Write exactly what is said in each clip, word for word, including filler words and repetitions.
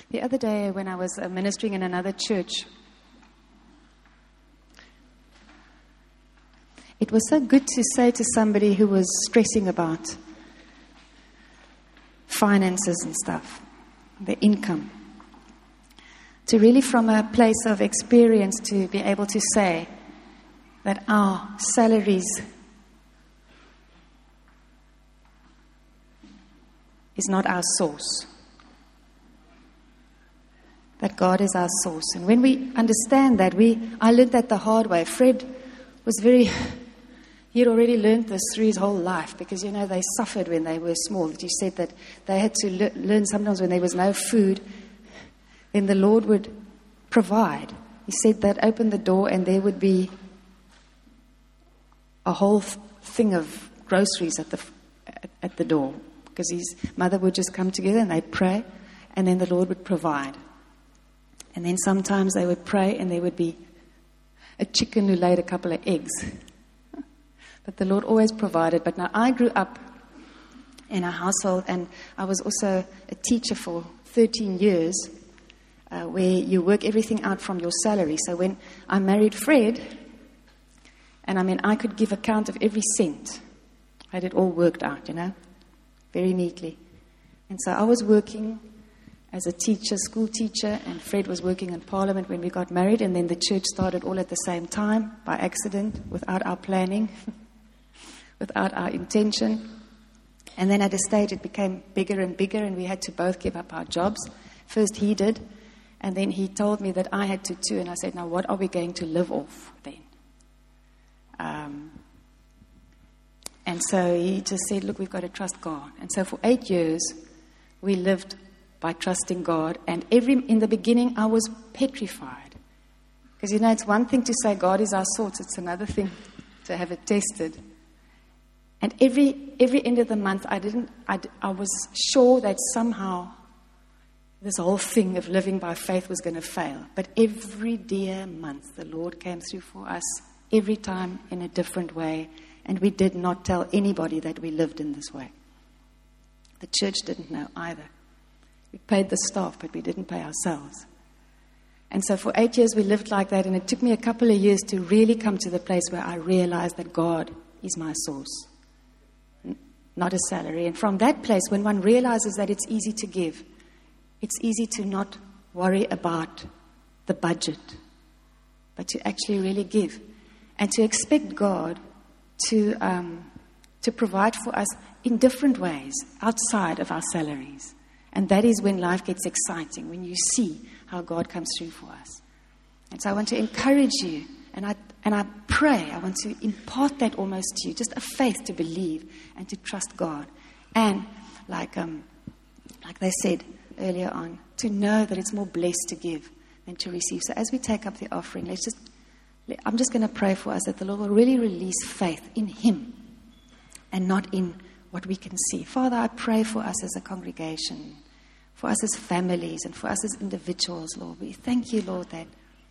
The other day when I was uh, ministering in another church, it was so good to say to somebody who was stressing about finances and stuff, the income, to really from a place of experience to be able to say that our salaries is not our source. That God is our source. And when we understand that, we I learned that the hard way. Fred was very, he had already learned this through his whole life because, you know, they suffered when they were small. He said that they had to le- learn sometimes when there was no food, then the Lord would provide. He said that open the door and there would be a whole thing of groceries at the at the door because his mother would just come together and they'd pray and then the Lord would provide. And then sometimes they would pray and there would be a chicken who laid a couple of eggs. But the Lord always provided. But now I grew up in a household and I was also a teacher for thirteen years uh, where you work everything out from your salary. So when I married Fred, and I mean I could give account of every cent. I had it all worked out, you know, very neatly. And so I was working as a teacher, school teacher, and Fred was working in Parliament when we got married, and then the church started all at the same time, by accident, without our planning, without our intention. And then at a stage it became bigger and bigger, and we had to both give up our jobs. First he did, and then he told me that I had to too, and I said, now what are we going to live off then? Um, and so he just said, look, we've got to trust God. And so for eight years, we lived by trusting God. And every in the beginning, I was petrified. Because, you know, it's one thing to say God is our source. It's another thing to have it tested. And every every end of the month, I didn't. I, I was sure that somehow this whole thing of living by faith was going to fail. But every dear month, the Lord came through for us, every time in a different way. And we did not tell anybody that we lived in this way. The church didn't know either. We paid the staff, but we didn't pay ourselves. And so for eight years we lived like that, and it took me a couple of years to really come to the place where I realized that God is my source, not a salary. And from that place, when one realizes that it's easy to give, it's easy to not worry about the budget, but to actually really give. And to expect God to um, to provide for us in different ways outside of our salaries. And that is when life gets exciting, when you see how God comes through for us. And so I want to encourage you, and I and I pray, I want to impart that almost to you, just a faith to believe and to trust God. And like um, like they said earlier on, to know that it's more blessed to give than to receive. So as we take up the offering, let's just, I'm just going to pray for us that the Lord will really release faith in Him and not in what we can see. Father, I pray for us as a congregation, for us as families, and for us as individuals, Lord. We thank you, Lord, that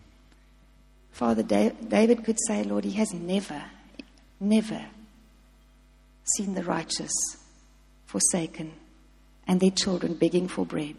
Father David could say, Lord, he has never, never seen the righteous forsaken and their children begging for bread.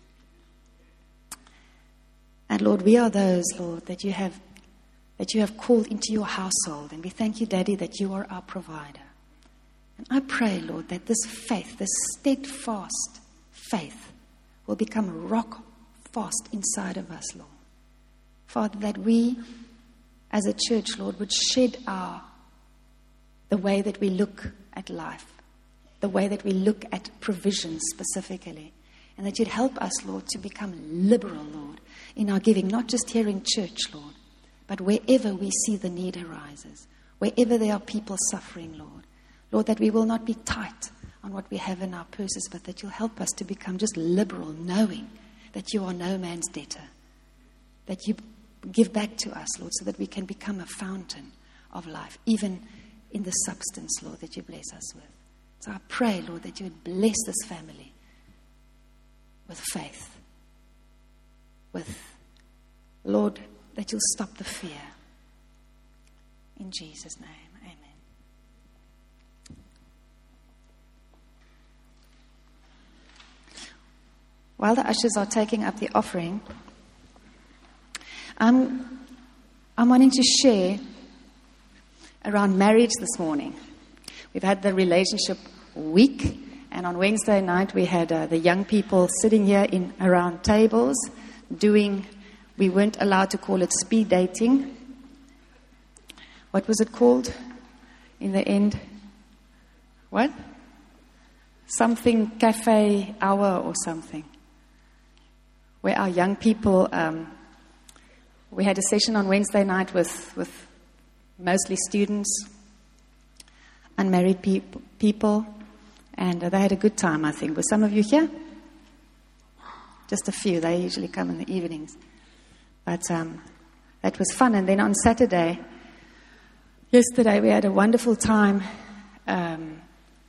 And Lord, we are those, Lord, that you have that you have called into your household. And we thank you, Daddy, that you are our provider. And I pray, Lord, that this faith, this steadfast faith, will become rock fast inside of us, Lord. Father, that we, as a church, Lord, would shed our, the way that we look at life, the way that we look at provision specifically, and that you'd help us, Lord, to become liberal, Lord, in our giving, not just here in church, Lord, but wherever we see the need arises, wherever there are people suffering, Lord. Lord, that we will not be tight on what we have in our purses, but that you'll help us to become just liberal, knowing that you are no man's debtor, that you give back to us, Lord, so that we can become a fountain of life, even in the substance, Lord, that you bless us with. So I pray, Lord, that you would bless this family with faith, with, Lord, that you'll stop the fear. In Jesus' name, amen. while the ushers are taking up the offering, I'm, I'm wanting to share around marriage this morning. We've had the relationship week, and on Wednesday night we had uh, the young people sitting here in around tables doing, we weren't allowed to call it speed dating. What was it called in the end? What? Something cafe hour or something. Where our young people, um, we had a session on Wednesday night with, with mostly students, unmarried pe- people, and uh, they had a good time, I think. Were some of you here? Just a few. They usually come in the evenings. But um, that was fun. And then on Saturday, yesterday, we had a wonderful time um,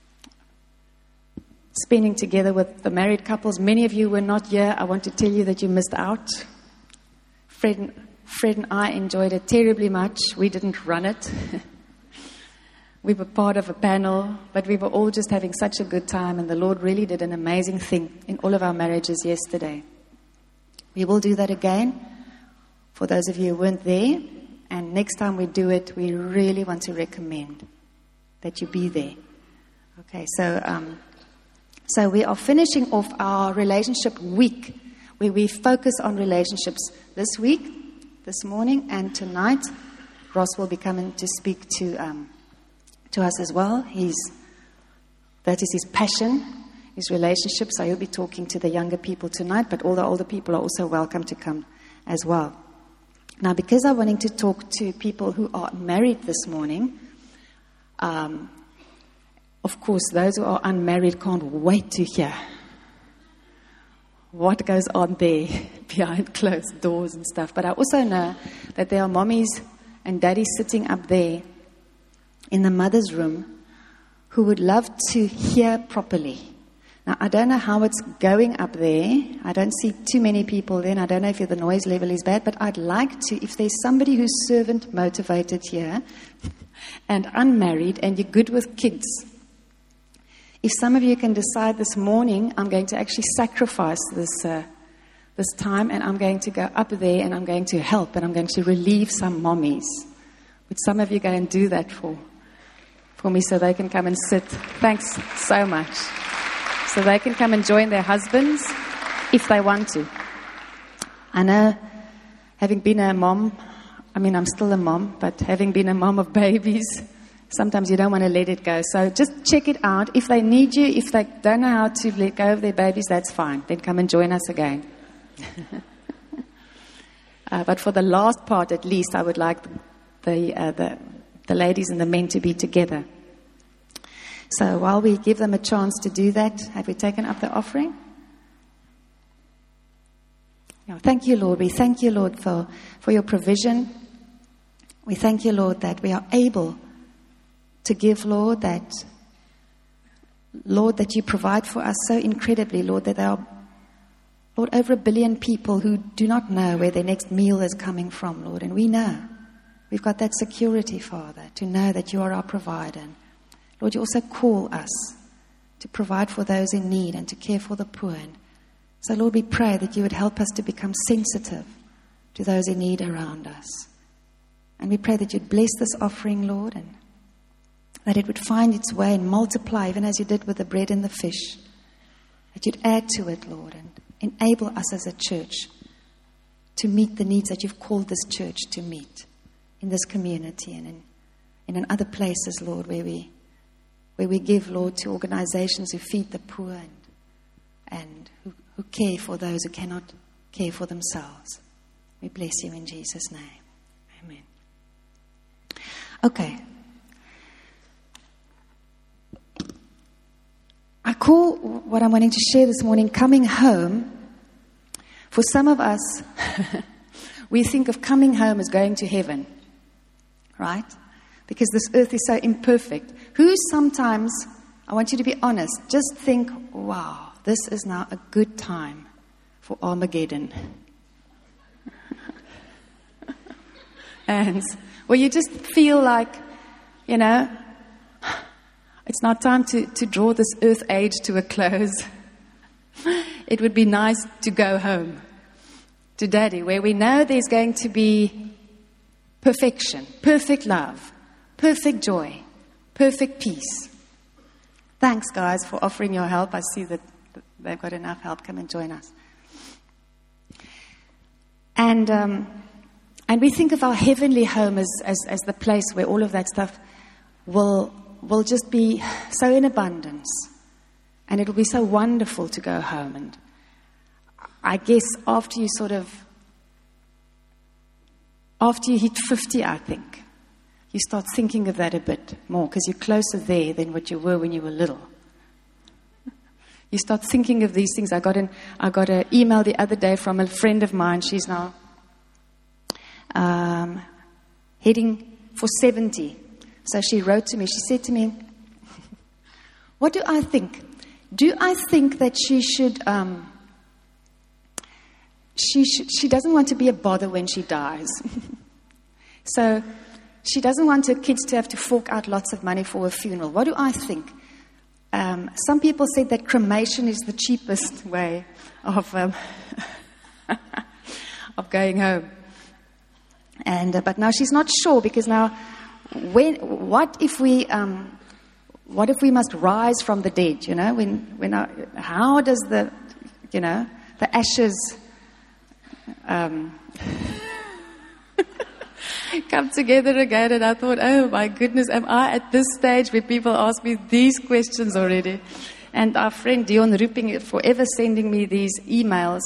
spending together with the married couples. Many of you were not here. I want to tell you that you missed out. Fred and, Fred and I enjoyed it terribly much. We didn't run it. We were part of a panel, but we were all just having such a good time, and the Lord really did an amazing thing in all of our marriages yesterday. We will do that again for those of you who weren't there, and next time we do it, we really want to recommend that you be there. Okay, so um, so we are finishing off our relationship week, where we focus on relationships this week, this morning, and tonight. Ross will be coming to speak to um, to us as well. He's that is his passion, his relationships. So he'll be talking to the younger people tonight, but all the older people are also welcome to come as well. Now, because I'm wanting to talk to people who are married this morning, um, of course, those who are unmarried can't wait to hear what goes on there behind closed doors and stuff. But I also know that there are mommies and daddies sitting up there in the mother's room who would love to hear properly. Now, I don't know how it's going up there. I don't see too many people then. I don't know if the noise level is bad, but I'd like to, if there's somebody who's servant motivated here and unmarried and you're good with kids, if some of you can decide this morning, I'm going to actually sacrifice this uh, this time, and I'm going to go up there and I'm going to help and I'm going to relieve some mommies. Would some of you go and do that for for me so they can come and sit? Thanks so much. So they can come and join their husbands if they want to. I know, having been a mom, I mean, I'm still a mom, but having been a mom of babies, sometimes you don't want to let it go. So just check it out. If they need you, if they don't know how to let go of their babies, that's fine. Then come and join us again. uh, but for the last part, at least, I would like the, uh, the the ladies and the men to be together. So while we give them a chance to do that, have we taken up the offering? Yeah, thank you, Lord. We thank you, Lord, for, for your provision. We thank you, Lord, that we are able to give, Lord, that, Lord, that you provide for us so incredibly, Lord, that there are, Lord, over a billion people who do not know where their next meal is coming from, Lord, and we know. We've got that security, Father, to know that you are our provider. Lord, you also call us to provide for those in need and to care for the poor. And so, Lord, we pray that you would help us to become sensitive to those in need around us. And we pray that you'd bless this offering, Lord, and that it would find its way and multiply, even as you did with the bread and the fish. That you'd add to it, Lord, and enable us as a church to meet the needs that you've called this church to meet in this community and in, and in other places, Lord, where we where we give, Lord, to organizations who feed the poor and, and who, who care for those who cannot care for themselves. We bless you in Jesus' name. Amen. Okay. I call what I'm wanting to share this morning coming home. For some of us, we think of coming home as going to heaven, right? Because this earth is so imperfect. Who sometimes, I want you to be honest, just think, wow, this is now a good time for Armageddon. And, well, you just feel like, you know, it's now time to, to draw this earth age to a close. it would be nice to go home to Daddy, where we know there's going to be perfection, perfect love, perfect joy, perfect peace. Thanks, guys, for offering your help. I see that they've got enough help. Come and join us. And um, and we think of our heavenly home as, as, as the place where all of that stuff will will just be so in abundance. And it'll be so wonderful to go home. And I guess after you sort of, after you hit fifty, I think, you start thinking of that a bit more because you're closer there than what you were when you were little. You start thinking of these things. I got an I got an email the other day from a friend of mine. She's now um, heading for seventy. So she wrote to me. She said to me, "What do I think? Do I think that she should? Um, she should, she doesn't want to be a bother when she dies. So she doesn't want her kids to have to fork out lots of money for a funeral. What do I think?" Um, some people said that cremation is the cheapest way of um, of going home, and uh, but now she's not sure because now, when what if we um, what if we must rise from the dead? You know, when when our, how does the you know the ashes um, come together again? And I thought, oh my goodness, am I at this stage where people ask me these questions already? And our friend Dion Rupping is forever sending me these emails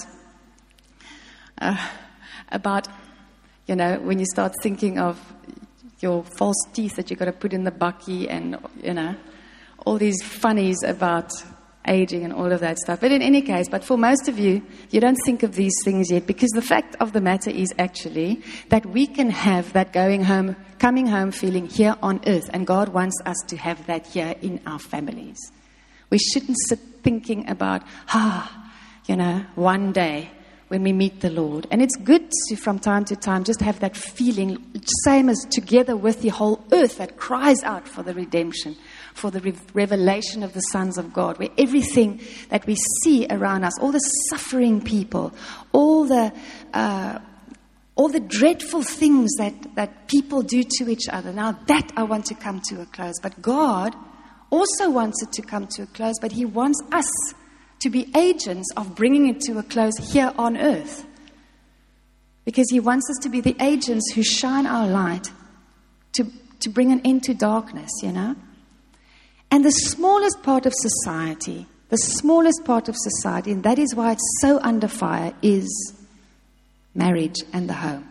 uh, about, you know, when you start thinking of your false teeth that you've got to put in the bucky and, you know, all these funnies about aging and all of that stuff. But in any case, but for most of you, you don't think of these things yet because the fact of the matter is actually that we can have that going home, coming home feeling here on earth, and God wants us to have that here in our families. We shouldn't sit thinking about, ah, you know, one day when we meet the Lord. And it's good to, from time to time, just have that feeling, same as together with the whole earth that cries out for the redemption, for the re- revelation of the sons of God, where everything that we see around us, all the suffering people, all the uh, all the dreadful things that, that people do to each other. Now that I want to come to a close. But God also wants it to come to a close, but He wants us to be agents of bringing it to a close here on earth. Because He wants us to be the agents who shine our light to, to bring an end to darkness, you know. And the smallest part of society, the smallest part of society, and that is why it's so under fire, is marriage and the home.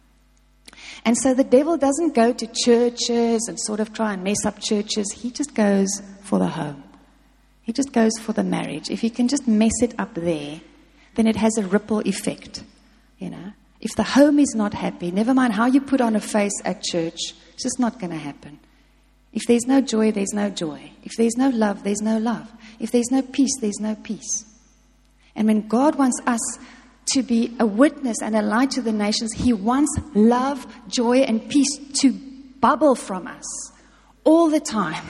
And so the devil doesn't go to churches and sort of try and mess up churches. He just goes for the home. He just goes for the marriage. If he can just mess it up there, then it has a ripple effect, you know. If the home is not happy, never mind how you put on a face at church, it's just not going to happen. If there's no joy, there's no joy. If there's no love, there's no love. If there's no peace, there's no peace. And when God wants us to be a witness and a light to the nations, He wants love, joy, and peace to bubble from us all the time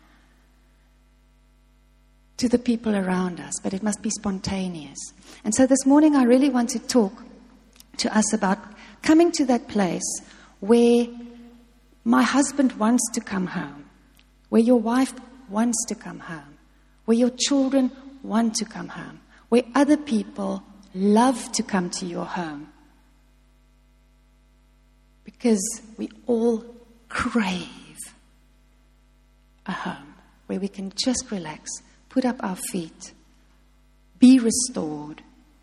to the people around us. But it must be spontaneous. And so this morning I really want to talk to us about coming to that place where my husband wants to come home, where your wife wants to come home, where your children want to come home, where other people love to come to your home. Because we all crave a home where we can just relax, put up our feet, be restored,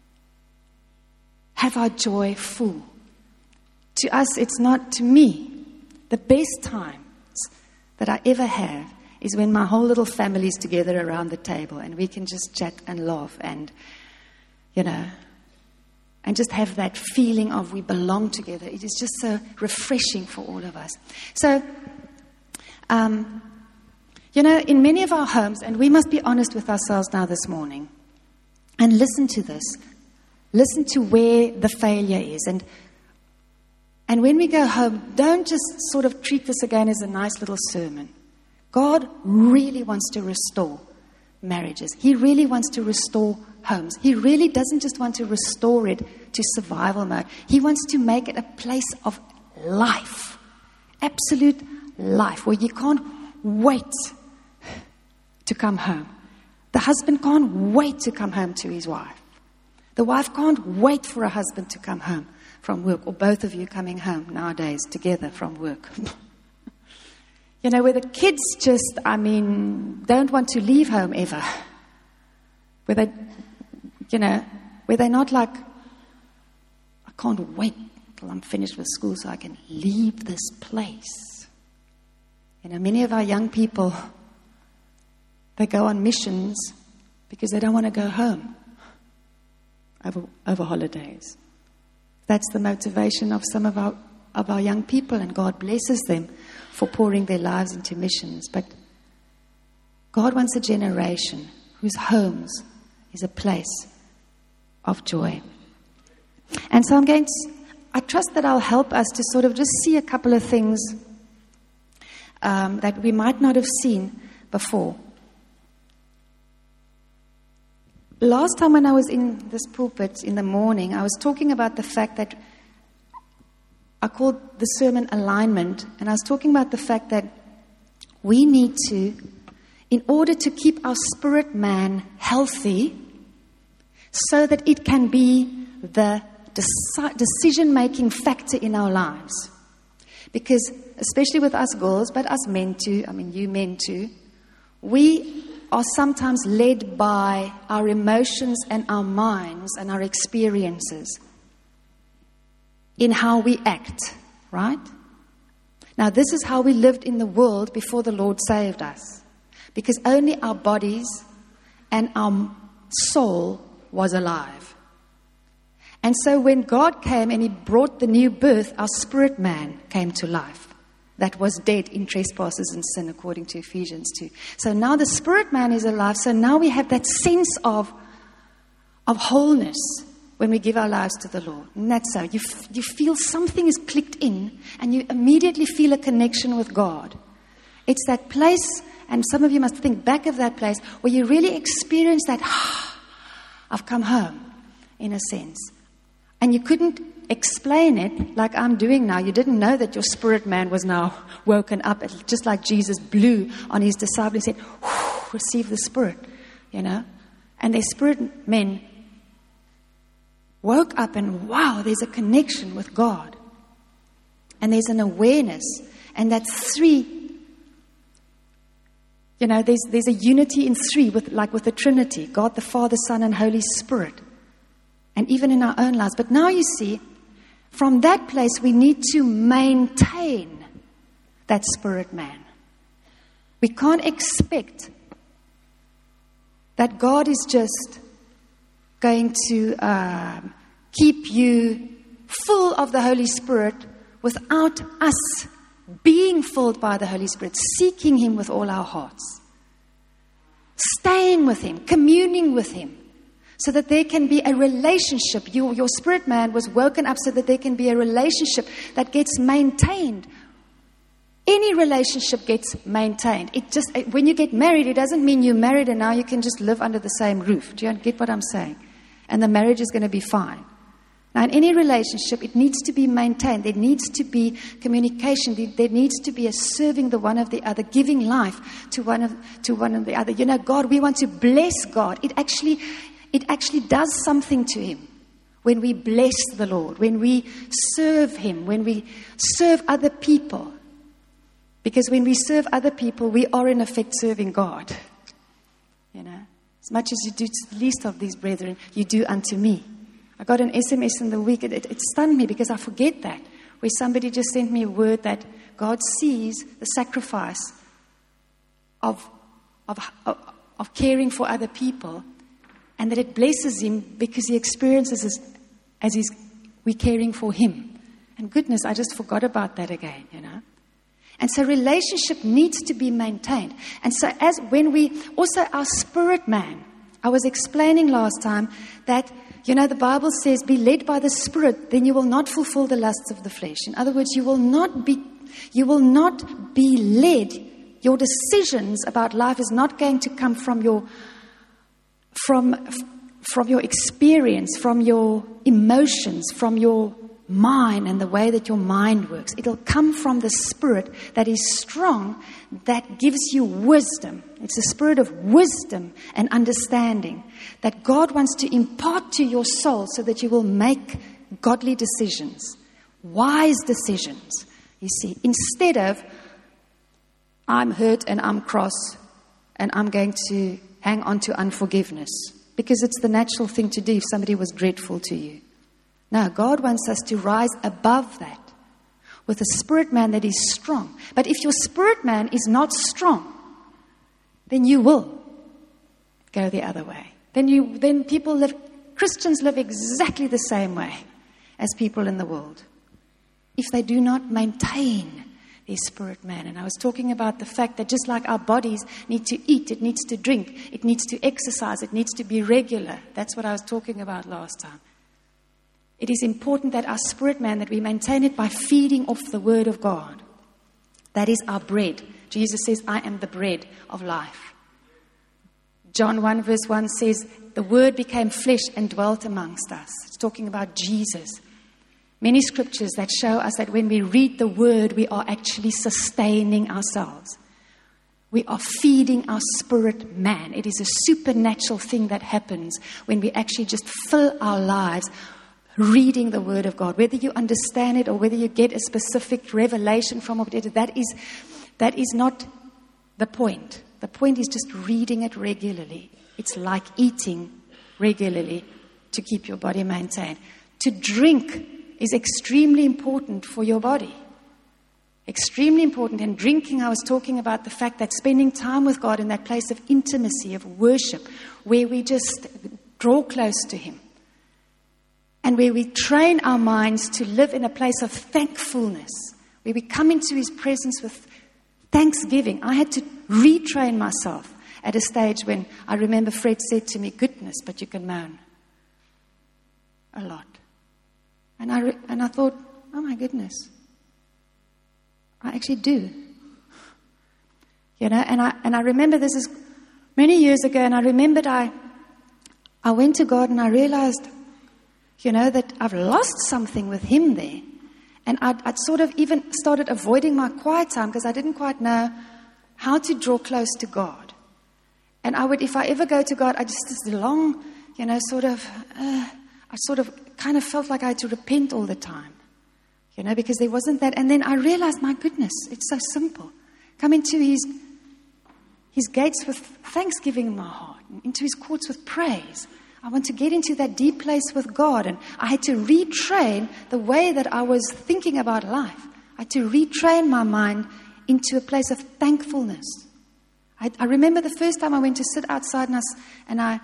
have our joy full. To us, it's not, to me, the best times that I ever have is when my whole little family is together around the table and we can just chat and laugh and, you know, and just have that feeling of we belong together. It is just so refreshing for all of us. So, um, you know, in many of our homes, and we must be honest with ourselves now this morning, and listen to this. Listen to where the failure is. And And when we go home, don't just sort of treat this again as a nice little sermon. God really wants to restore marriages. He really wants to restore homes. He really doesn't just want to restore it to survival mode. He wants to make it a place of life, absolute life, where you can't wait to come home. The husband can't wait to come home to his wife. The wife can't wait for a husband to come home from work, or both of you coming home nowadays together from work. You know, where the kids just, I mean, don't want to leave home ever. Where they, you know, where they're not like, I can't wait till I'm finished with school so I can leave this place. You know, many of our young people, they go on missions because they don't want to go home over, over holidays. That's the motivation of some of our of our young people, and God blesses them for pouring their lives into missions. But God wants a generation whose homes is a place of joy. And so I'm going to, I trust that I'll help us to sort of just see a couple of things um, that we might not have seen before. Last time when I was in this pulpit in the morning, I was talking about the fact that I called the sermon alignment, and I was talking about the fact that we need to, in order to keep our spirit man healthy, so that it can be the deci- decision-making factor in our lives. Because, especially with us girls, but us men too, I mean you men too, we are sometimes led by our emotions and our minds and our experiences in how we act, right? Now, this is how we lived in the world before the Lord saved us. Because only our bodies and our soul was alive. And so when God came and He brought the new birth, our spirit man came to life. That was dead in trespasses and sin, according to Ephesians two. So now the spirit man is alive. So now we have that sense of, of wholeness when we give our lives to the Lord. And that's so. You, f- you feel something is clicked in, and you immediately feel a connection with God. It's that place, and some of you must think back of that place, where you really experience that, ah, I've come home, in a sense. And you couldn't explain it like I'm doing now. You didn't know that your spirit man was now woken up, just like Jesus blew on His disciples and said, receive the Spirit, you know. And their spirit men woke up, and wow, there's a connection with God. And there's an awareness. And that three, you know, there's there's a unity in three, with like with the Trinity, God the Father, Son, and Holy Spirit. And even in our own lives. But now you see, from that place we need to maintain that spirit man. We can't expect that God is just going to um, keep you full of the Holy Spirit without us being filled by the Holy Spirit, seeking Him with all our hearts, staying with Him, communing with Him, so that there can be a relationship. You, your spirit man was woken up so that there can be a relationship that gets maintained. Any relationship gets maintained. It just, when you get married, it doesn't mean you're married and now you can just live under the same roof. Do you get what I'm saying? And the marriage is going to be fine. Now, in any relationship, it needs to be maintained. There needs to be communication. There needs to be a serving the one of the other, giving life to one of to one of the other. You know, God, we want to bless God. It actually, it actually does something to Him when we bless the Lord, when we serve Him, when we serve other people. Because when we serve other people, we are in effect serving God. You know, as much as you do to the least of these brethren, you do unto me. I got an S M S in the week. It, it, it stunned me because I forget that. Where somebody just sent me a word that God sees the sacrifice of, of, of, of caring for other people, and that it blesses Him because He experiences as, as he's, we're caring for Him. And goodness, I just forgot about that again, you know. And so relationship needs to be maintained. And so as when we, also our spirit man, I was explaining last time that, you know, the Bible says, be led by the Spirit, then you will not fulfill the lusts of the flesh. In other words, you will not be, you will not be led. Your decisions about life is not going to come from your, from, from your experience, from your emotions, from your mind and the way that your mind works. It'll come from the Spirit that is strong, that gives you wisdom. It's a spirit of wisdom and understanding that God wants to impart to your soul so that you will make godly decisions, wise decisions, you see, instead of I'm hurt and I'm cross and I'm going to hang on to unforgiveness because it's the natural thing to do if somebody was dreadful to you. No, God wants us to rise above that with a spirit man that is strong. But if your spirit man is not strong, then you will go the other way. Then you, then people live, Christians live exactly the same way as people in the world, if they do not maintain their spirit man. And I was talking about the fact that just like our bodies need to eat, it needs to drink, it needs to exercise, it needs to be regular. That's what I was talking about last time. It is important that our spirit man, that we maintain it by feeding off the word of God. That is our bread. Jesus says, I am the bread of life. John one verse one says, the word became flesh and dwelt amongst us. It's talking about Jesus. Many scriptures that show us that when we read the word, we are actually sustaining ourselves. We are feeding our spirit man. It is a supernatural thing that happens when we actually just fill our lives reading the word of God. Whether you understand it or whether you get a specific revelation from it, that is, that is not the point. The point is just reading it regularly. It's like eating regularly to keep your body maintained. To drink is extremely important for your body. Extremely important. And drinking, I was talking about the fact that spending time with God in that place of intimacy, of worship, where we just draw close to Him, and where we train our minds to live in a place of thankfulness, where we come into His presence with thanksgiving. I had to retrain myself at a stage when I remember Fred said to me, goodness, but you can moan a lot. And I, re- and I thought, oh my goodness, I actually do. You know, and I, and I remember this is many years ago, and I remembered I, I went to God and I realized, you know, that I've lost something with Him there. And I'd, I'd sort of even started avoiding my quiet time because I didn't quite know how to draw close to God. And I would, if I ever go to God, I just, this long, you know, sort of, uh, I sort of kind of felt like I had to repent all the time, you know, because there wasn't that. And then I realized, my goodness, it's so simple. Come into His, His gates with thanksgiving in my heart, into His courts with praise. I want to get into that deep place with God. And I had to retrain the way that I was thinking about life. I had to retrain my mind into a place of thankfulness. I, I remember the first time I went to sit outside and I, and I,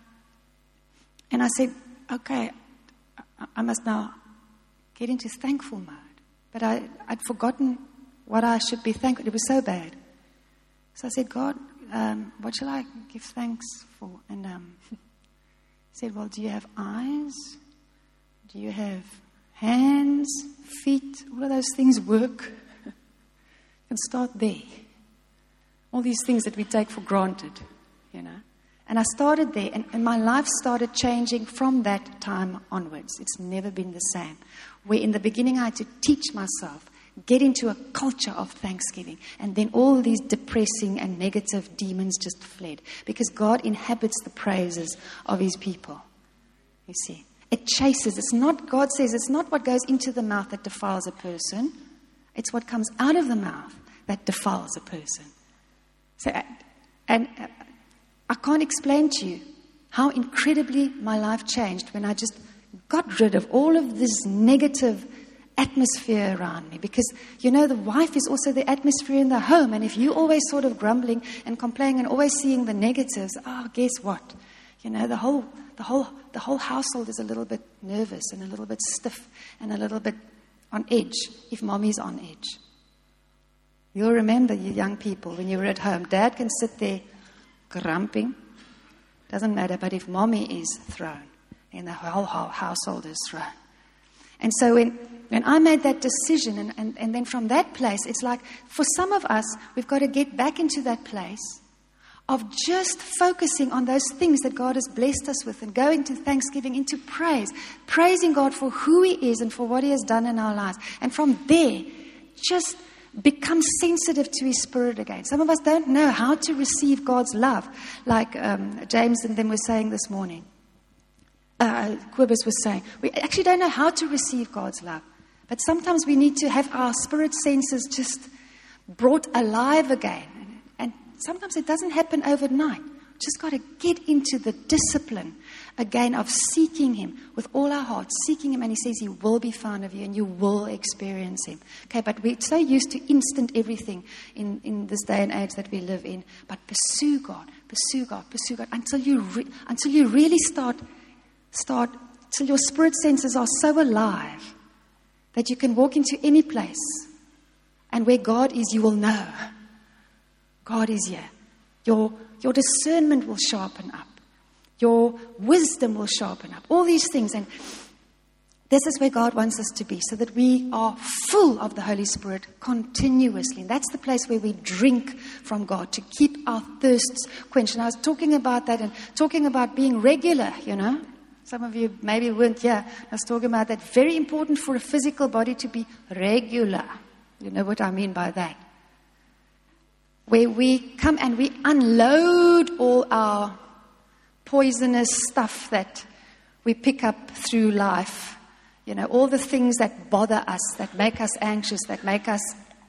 and I said, okay, I, I must now get into thankful mode. But I, I'd forgotten what I should be thankful. It was so bad. So I said, God, um, what shall I give thanks for? And um, he said, well, do you have eyes? Do you have hands, feet? All of those things work. You can start there. All these things that we take for granted, you know. And I started there, and, and my life started changing from that time onwards. It's never been the same. Where in the beginning I had to teach myself, get into a culture of thanksgiving. And then all these depressing and negative demons just fled. Because God inhabits the praises of His people. You see. It chases. It's not, God says, it's not what goes into the mouth that defiles a person. It's what comes out of the mouth that defiles a person. So, and I can't explain to you how incredibly my life changed when I just got rid of all of this negative atmosphere around me. Because, you know, the wife is also the atmosphere in the home. And if you're always sort of grumbling and complaining and always seeing the negatives, oh, guess what? You know, the whole, the whole, the whole household is a little bit nervous and a little bit stiff and a little bit on edge if mommy's on edge. You'll remember, you young people, when you were at home, Dad can sit there grumping. Doesn't matter, but if mommy is thrown, then the whole, whole household is thrown. And so when, when I made that decision, and, and, and then from that place, it's like, for some of us, we've got to get back into that place of just focusing on those things that God has blessed us with and going to thanksgiving, into praise, praising God for who He is and for what He has done in our lives. And from there, just become sensitive to His Spirit again. Some of us don't know how to receive God's love, like um, James and them were saying this morning. Uh, Quibus was saying, we actually don't know how to receive God's love. But sometimes we need to have our spirit senses just brought alive again. And sometimes it doesn't happen overnight. Just got to get into the discipline again of seeking Him with all our hearts, seeking Him. And He says He will be found of you and you will experience Him. Okay, but we're so used to instant everything in, in this day and age that we live in. But pursue God, pursue God, pursue God until you re- until you really start, start, till your spirit senses are so alive that you can walk into any place. And where God is, you will know. God is here. Your, your discernment will sharpen up. Your wisdom will sharpen up. All these things. And this is where God wants us to be, so that we are full of the Holy Spirit continuously. And that's the place where we drink from God to keep our thirsts quenched. And I was talking about that and talking about being regular, you know. Some of you maybe weren't here. I was talking about that. Very important for a physical body to be regular. You know what I mean by that. Where we come and we unload all our poisonous stuff that we pick up through life. You know, all the things that bother us, that make us anxious, that make us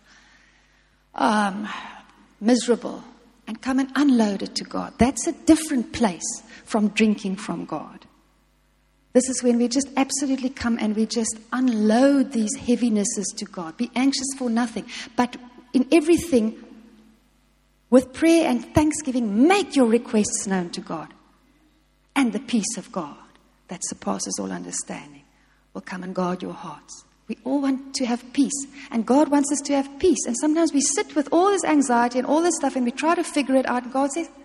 um, miserable. And come and unload it to God. That's a different place from drinking from God. This is when we just absolutely come and we just unload these heavinesses to God. Be anxious for nothing. But in everything, with prayer and thanksgiving, make your requests known to God. And the peace of God that surpasses all understanding will come and guard your hearts. We all want to have peace. And God wants us to have peace. And sometimes we sit with all this anxiety and all this stuff and we try to figure it out. And God says,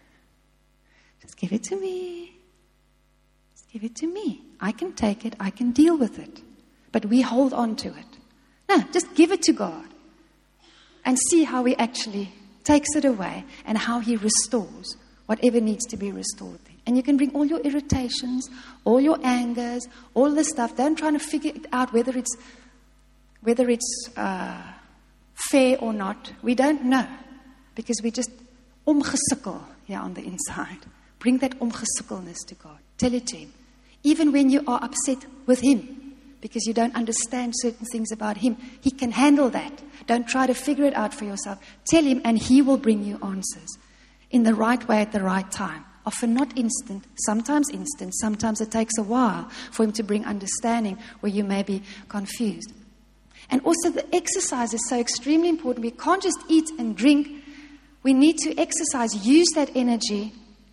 just give it to me. Give it to me. I can take it. I can deal with it. But we hold on to it. No, just give it to God. And see how He actually takes it away and how He restores whatever needs to be restored. And you can bring all your irritations, all your angers, all the stuff. Don't try to figure it out whether it's whether it's uh, fair or not. We don't know. Because we just omgesukkel here on the inside. Bring that omgesukkelness to God. Tell it to Him. Even when you are upset with Him, because you don't understand certain things about Him, He can handle that. Don't try to figure it out for yourself. Tell Him and He will bring you answers in the right way at the right time. Often not instant, sometimes instant, sometimes it takes a while for Him to bring understanding where you may be confused. And also the exercise is so extremely important. We can't just eat and drink. We need to exercise, use that energy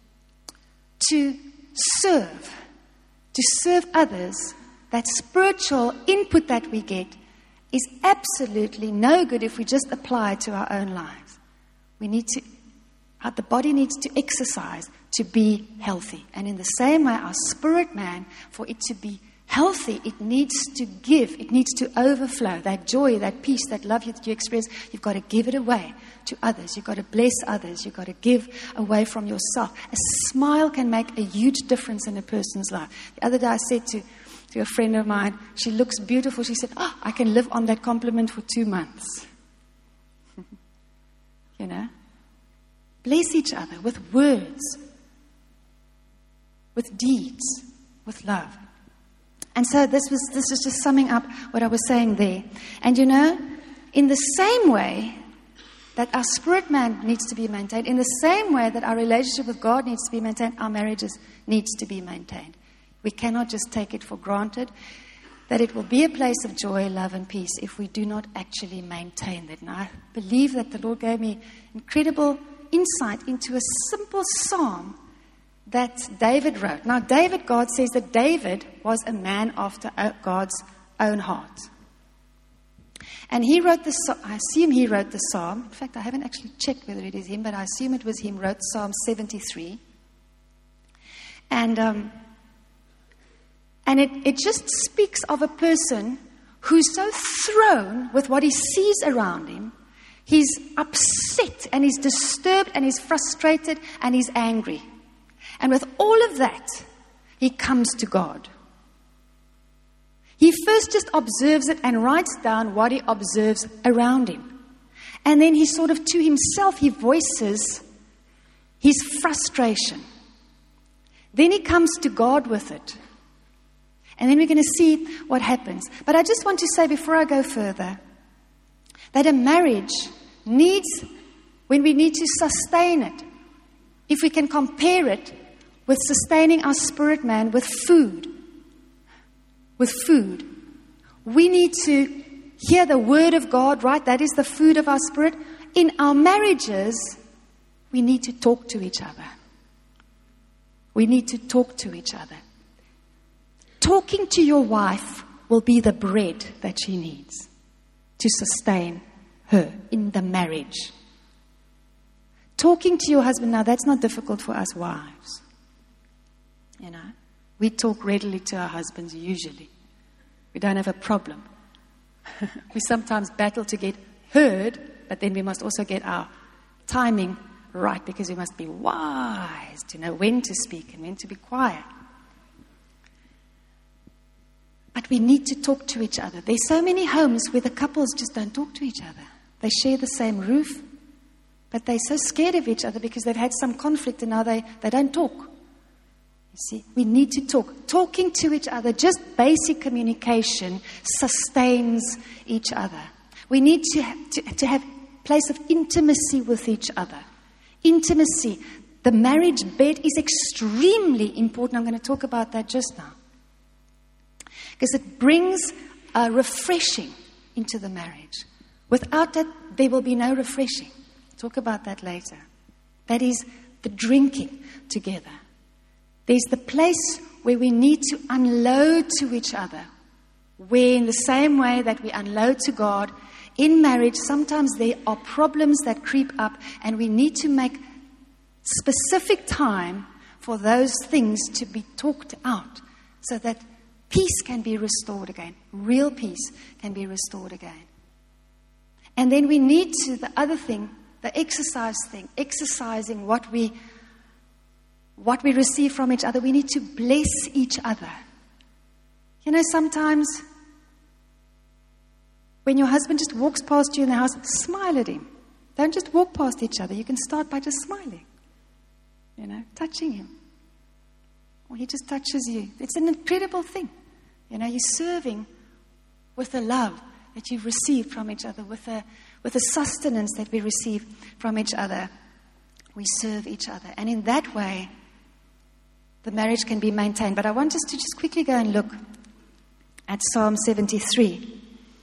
to serve, to serve others. That spiritual input that we get is absolutely no good if we just apply it to our own lives. We need to, the body needs to exercise to be healthy. And in the same way, our spirit man, for it to be healthy, it needs to give, it needs to overflow. That joy, that peace, that love that you experience, you've got to give it away to others. You've got to bless others. You've got to give away from yourself. A smile can make a huge difference in a person's life. The other day I said to, to a friend of mine, she looks beautiful. She said, oh, I can live on that compliment for two months. You know? Bless each other with words, with deeds, with love. And so this was this is just summing up what I was saying there. And you know, in the same way that our spirit man needs to be maintained, in the same way that our relationship with God needs to be maintained, our marriages needs to be maintained. We cannot just take it for granted that it will be a place of joy, love, and peace if we do not actually maintain that. And I believe that the Lord gave me incredible insight into a simple psalm that David wrote. Now, David, God says that David was a man after God's own heart. And he wrote the psalm, I assume he wrote the psalm. In fact, I haven't actually checked whether it is him, but I assume it was him, wrote Psalm seventy-three. And um, and it, it just speaks of a person who's so thrown with what he sees around him. He's upset and he's disturbed and he's frustrated and he's angry. And with all of that, he comes to God. He first just observes it and writes down what he observes around him. And then he sort of, to himself, he voices his frustration. Then he comes to God with it. And then we're going to see what happens. But I just want to say before I go further, that a marriage needs, when we need to sustain it, if we can compare it with sustaining our spirit man with food, with food, we need to hear the word of God, right? That is the food of our spirit. In our marriages, we need to talk to each other. We need to talk to each other. Talking to your wife will be the bread that she needs to sustain her in the marriage. Talking to your husband, now that's not difficult for us wives. You know, we talk readily to our husbands usually. We don't have a problem. We sometimes battle to get heard, but then we must also get our timing right, because we must be wise to know when to speak and when to be quiet. But we need to talk to each other. There's so many homes where the couples just don't talk to each other. They share the same roof, but they're so scared of each other because they've had some conflict and now they, they don't talk. You see, we need to talk. Talking to each other, just basic communication, sustains each other. We need to have, to, to have a place of intimacy with each other. Intimacy. The marriage bed is extremely important. I'm going to talk about that just now. Because it brings a refreshing into the marriage. Without that, there will be no refreshing. Talk about that later. That is the drinking together. There's the place where we need to unload to each other. Where in the same way that we unload to God, in marriage, sometimes there are problems that creep up and we need to make specific time for those things to be talked out so that peace can be restored again. Real peace can be restored again. And then we need to, the other thing, the exercise thing, exercising what we what we receive from each other. We need to bless each other. You know, sometimes when your husband just walks past you in the house, smile at him. Don't just walk past each other. You can start by just smiling. You know, touching him. Or he just touches you. It's an incredible thing. You know, you're serving with the love that you've received from each other, with the, with the sustenance that we receive from each other. We serve each other. And in that way, the marriage can be maintained. But I want us to just quickly go and look at Psalm seventy-three.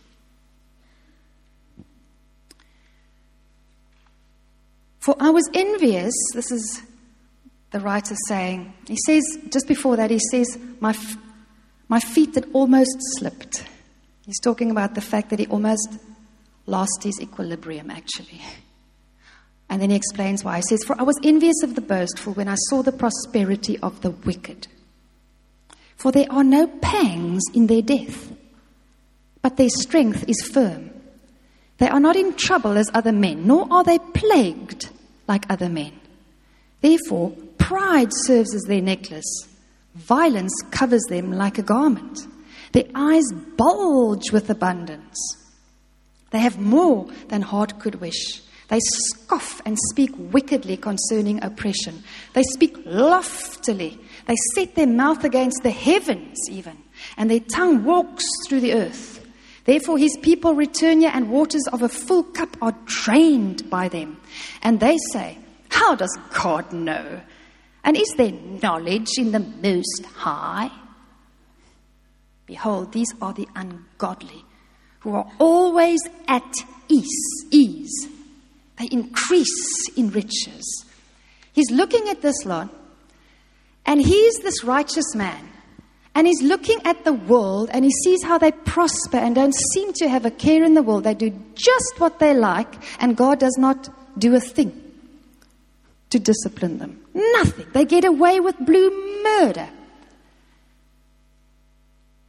For I was envious, this is the writer saying, he says, just before that, he says, my, f- my feet had almost slipped. He's talking about the fact that he almost lost his equilibrium, actually. And then he explains why. He says, for I was envious of the boastful when I saw the prosperity of the wicked. For there are no pangs in their death, but their strength is firm. They are not in trouble as other men, nor are they plagued like other men. Therefore, pride serves as their necklace. Violence covers them like a garment. Their eyes bulge with abundance. They have more than heart could wish. They scoff and speak wickedly concerning oppression. They speak loftily. They set their mouth against the heavens even, and their tongue walks through the earth. Therefore his people return here, and waters of a full cup are drained by them. And they say, how does God know? And is there knowledge in the Most High? Behold, these are the ungodly, who are always at ease. ease. They increase in riches. He's looking at this lot, and he's this righteous man. And he's looking at the world, and he sees how they prosper and don't seem to have a care in the world. They do just what they like, and God does not do a thing to discipline them. Nothing. They get away with blue murder. And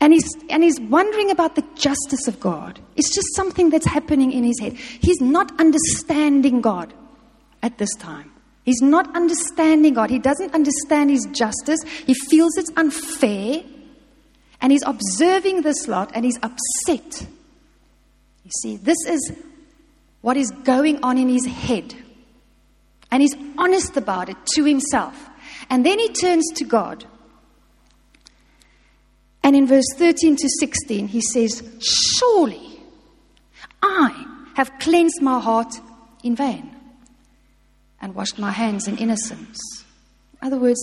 And he's, and he's wondering about the justice of God. It's just something that's happening in his head. He's not understanding God at this time. He's not understanding God. He doesn't understand his justice. He feels it's unfair. And he's observing this lot and he's upset. You see, this is what is going on in his head. And he's honest about it to himself. And then he turns to God. And in verse thirteen to sixteen, he says, surely I have cleansed my heart in vain and washed my hands in innocence. In other words,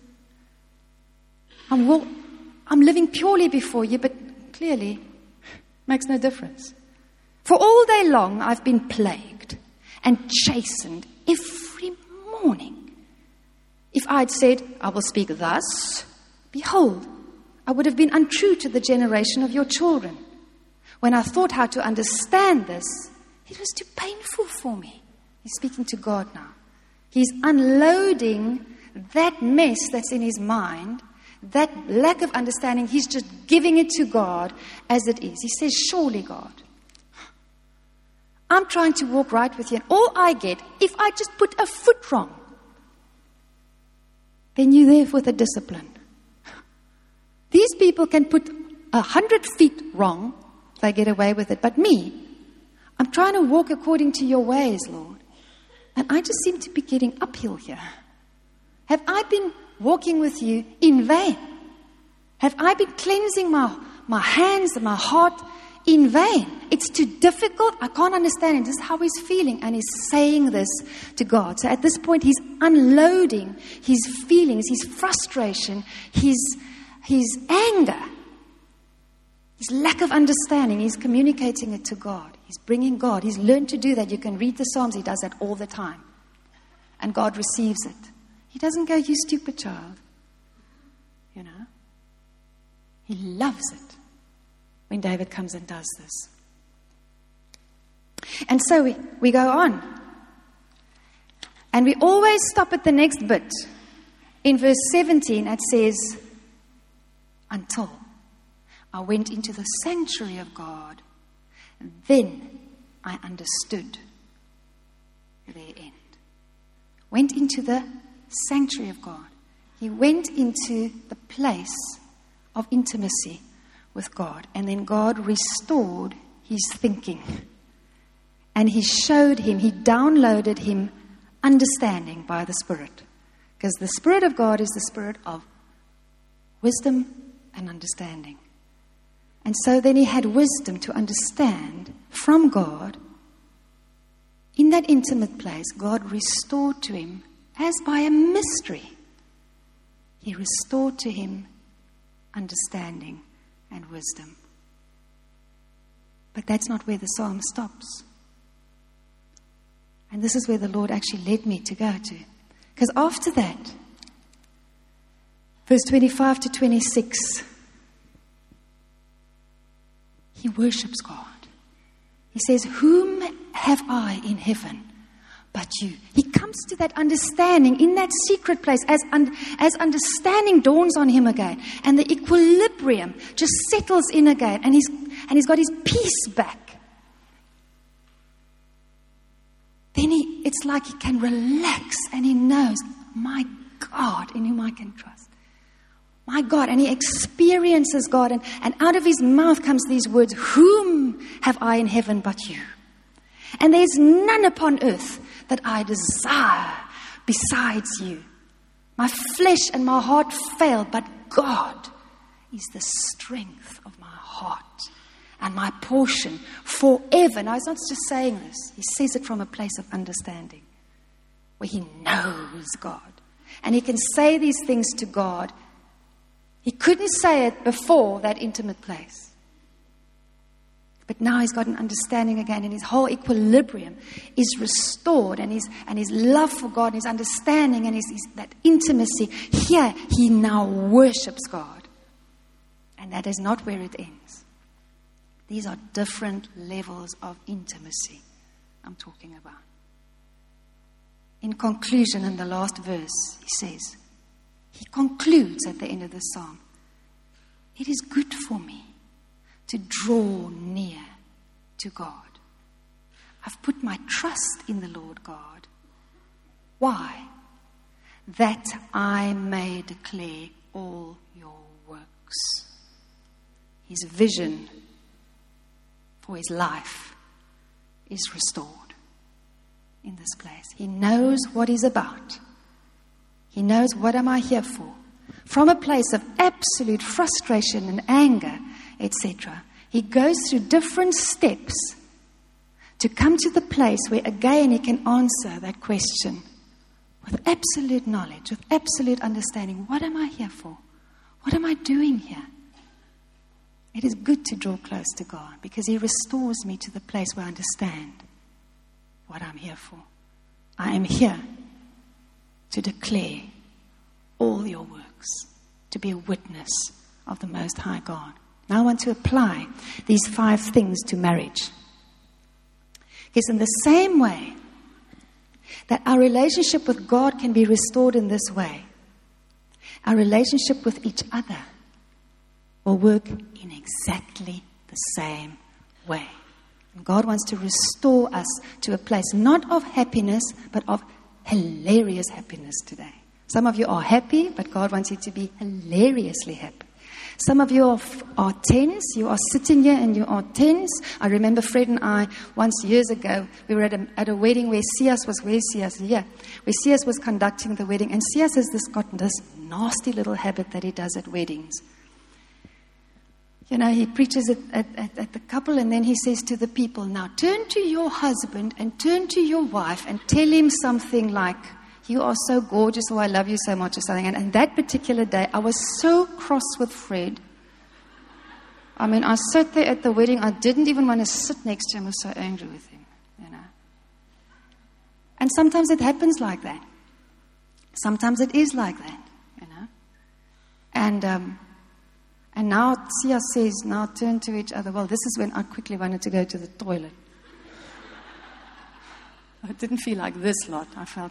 I'm, will, I'm living purely before you, but clearly makes no difference. For all day long I've been plagued and chastened every morning. If I'd said, I will speak thus, behold, I would have been untrue to the generation of your children. When I thought how to understand this, it was too painful for me. He's speaking to God now. He's unloading that mess that's in his mind, that lack of understanding. He's just giving it to God as it is. He says, surely, God, I'm trying to walk right with you, and all I get, if I just put a foot wrong, then you're there with a discipline. These people can put a hundred feet wrong, they get away with it. But me, I'm trying to walk according to your ways, Lord. And I just seem to be getting uphill here. Have I been walking with you in vain? Have I been cleansing my, my hands and my heart in vain? It's too difficult. I can't understand it. This is how he's feeling. And he's saying this to God. So at this point, he's unloading his feelings, his frustration, his... his anger, his lack of understanding. He's communicating it to God. He's bringing God. He's learned to do that. You can read the Psalms. He does that all the time. And God receives it. He doesn't go, you stupid child. You know. He loves it when David comes and does this. And so we, we go on. And we always stop at the next bit. In verse seventeen, it says, until I went into the sanctuary of God, then I understood their end. Went into the sanctuary of God. He went into the place of intimacy with God. And then God restored his thinking. And he showed him, he downloaded him understanding by the Spirit. Because the Spirit of God is the Spirit of wisdom and understanding. And so then he had wisdom to understand from God. In that intimate place, God restored to him, as by a mystery, he restored to him understanding and wisdom. But that's not where the psalm stops. And this is where the Lord actually led me to go to. Because after that, verse twenty-five to twenty-six, he worships God. He says, whom have I in heaven but you? He comes to that understanding in that secret place as, un- as understanding dawns on him again. And the equilibrium just settles in again. And he's, and he's got his peace back. Then he, it's like he can relax and he knows, my God, in whom I can trust. My God, and he experiences God, and, and out of his mouth comes these words, whom have I in heaven but you? And there's none upon earth that I desire besides you. My flesh and my heart fail, but God is the strength of my heart and my portion forever. Now, he's not just saying this. He says it from a place of understanding, where he knows God. And he can say these things to God. He couldn't say it before that intimate place. But now he's got an understanding again, and his whole equilibrium is restored, and his, and his love for God, and his understanding, and his, his, that intimacy. Here, he now worships God. And that is not where it ends. These are different levels of intimacy I'm talking about. In conclusion, in the last verse, he says, he concludes at the end of the psalm, It is good for me to draw near to God. I've put my trust in the Lord God. Why? That I may declare all your works. His vision for his life is restored in this place. He knows what he's about. He knows, what am I here for? From a place of absolute frustration and anger, et cetera, he goes through different steps to come to the place where again he can answer that question with absolute knowledge, with absolute understanding. What am I here for? What am I doing here? It is good to draw close to God because he restores me to the place where I understand what I'm here for. I am here to declare all your works, to be a witness of the Most High God. Now I want to apply these five things to marriage. Because in the same way that our relationship with God can be restored in this way, our relationship with each other will work in exactly the same way. And God wants to restore us to a place not of happiness, but of hilarious happiness today. Some of you are happy, but God wants you to be hilariously happy. Some of you are, are tense. You are sitting here and you are tense. I remember Fred and I, once years ago, we were at a, at a wedding where Sias was, where Sias? Yeah, where Sias was conducting the wedding. And Sias has this, got this nasty little habit that he does at weddings. You know, he preaches at, at, at, at the couple and then he says to the people, now turn to your husband and turn to your wife and tell him something like, you are so gorgeous, or I love you so much, or something. And, and that particular day, I was so cross with Fred. I mean, I sat there at the wedding. I didn't even want to sit next to him. I was so angry with him, you know. And sometimes it happens like that. Sometimes it is like that, you know. And um, and now Sia says, now turn to each other. Well, this is when I quickly wanted to go to the toilet. I didn't feel like this lot. I felt...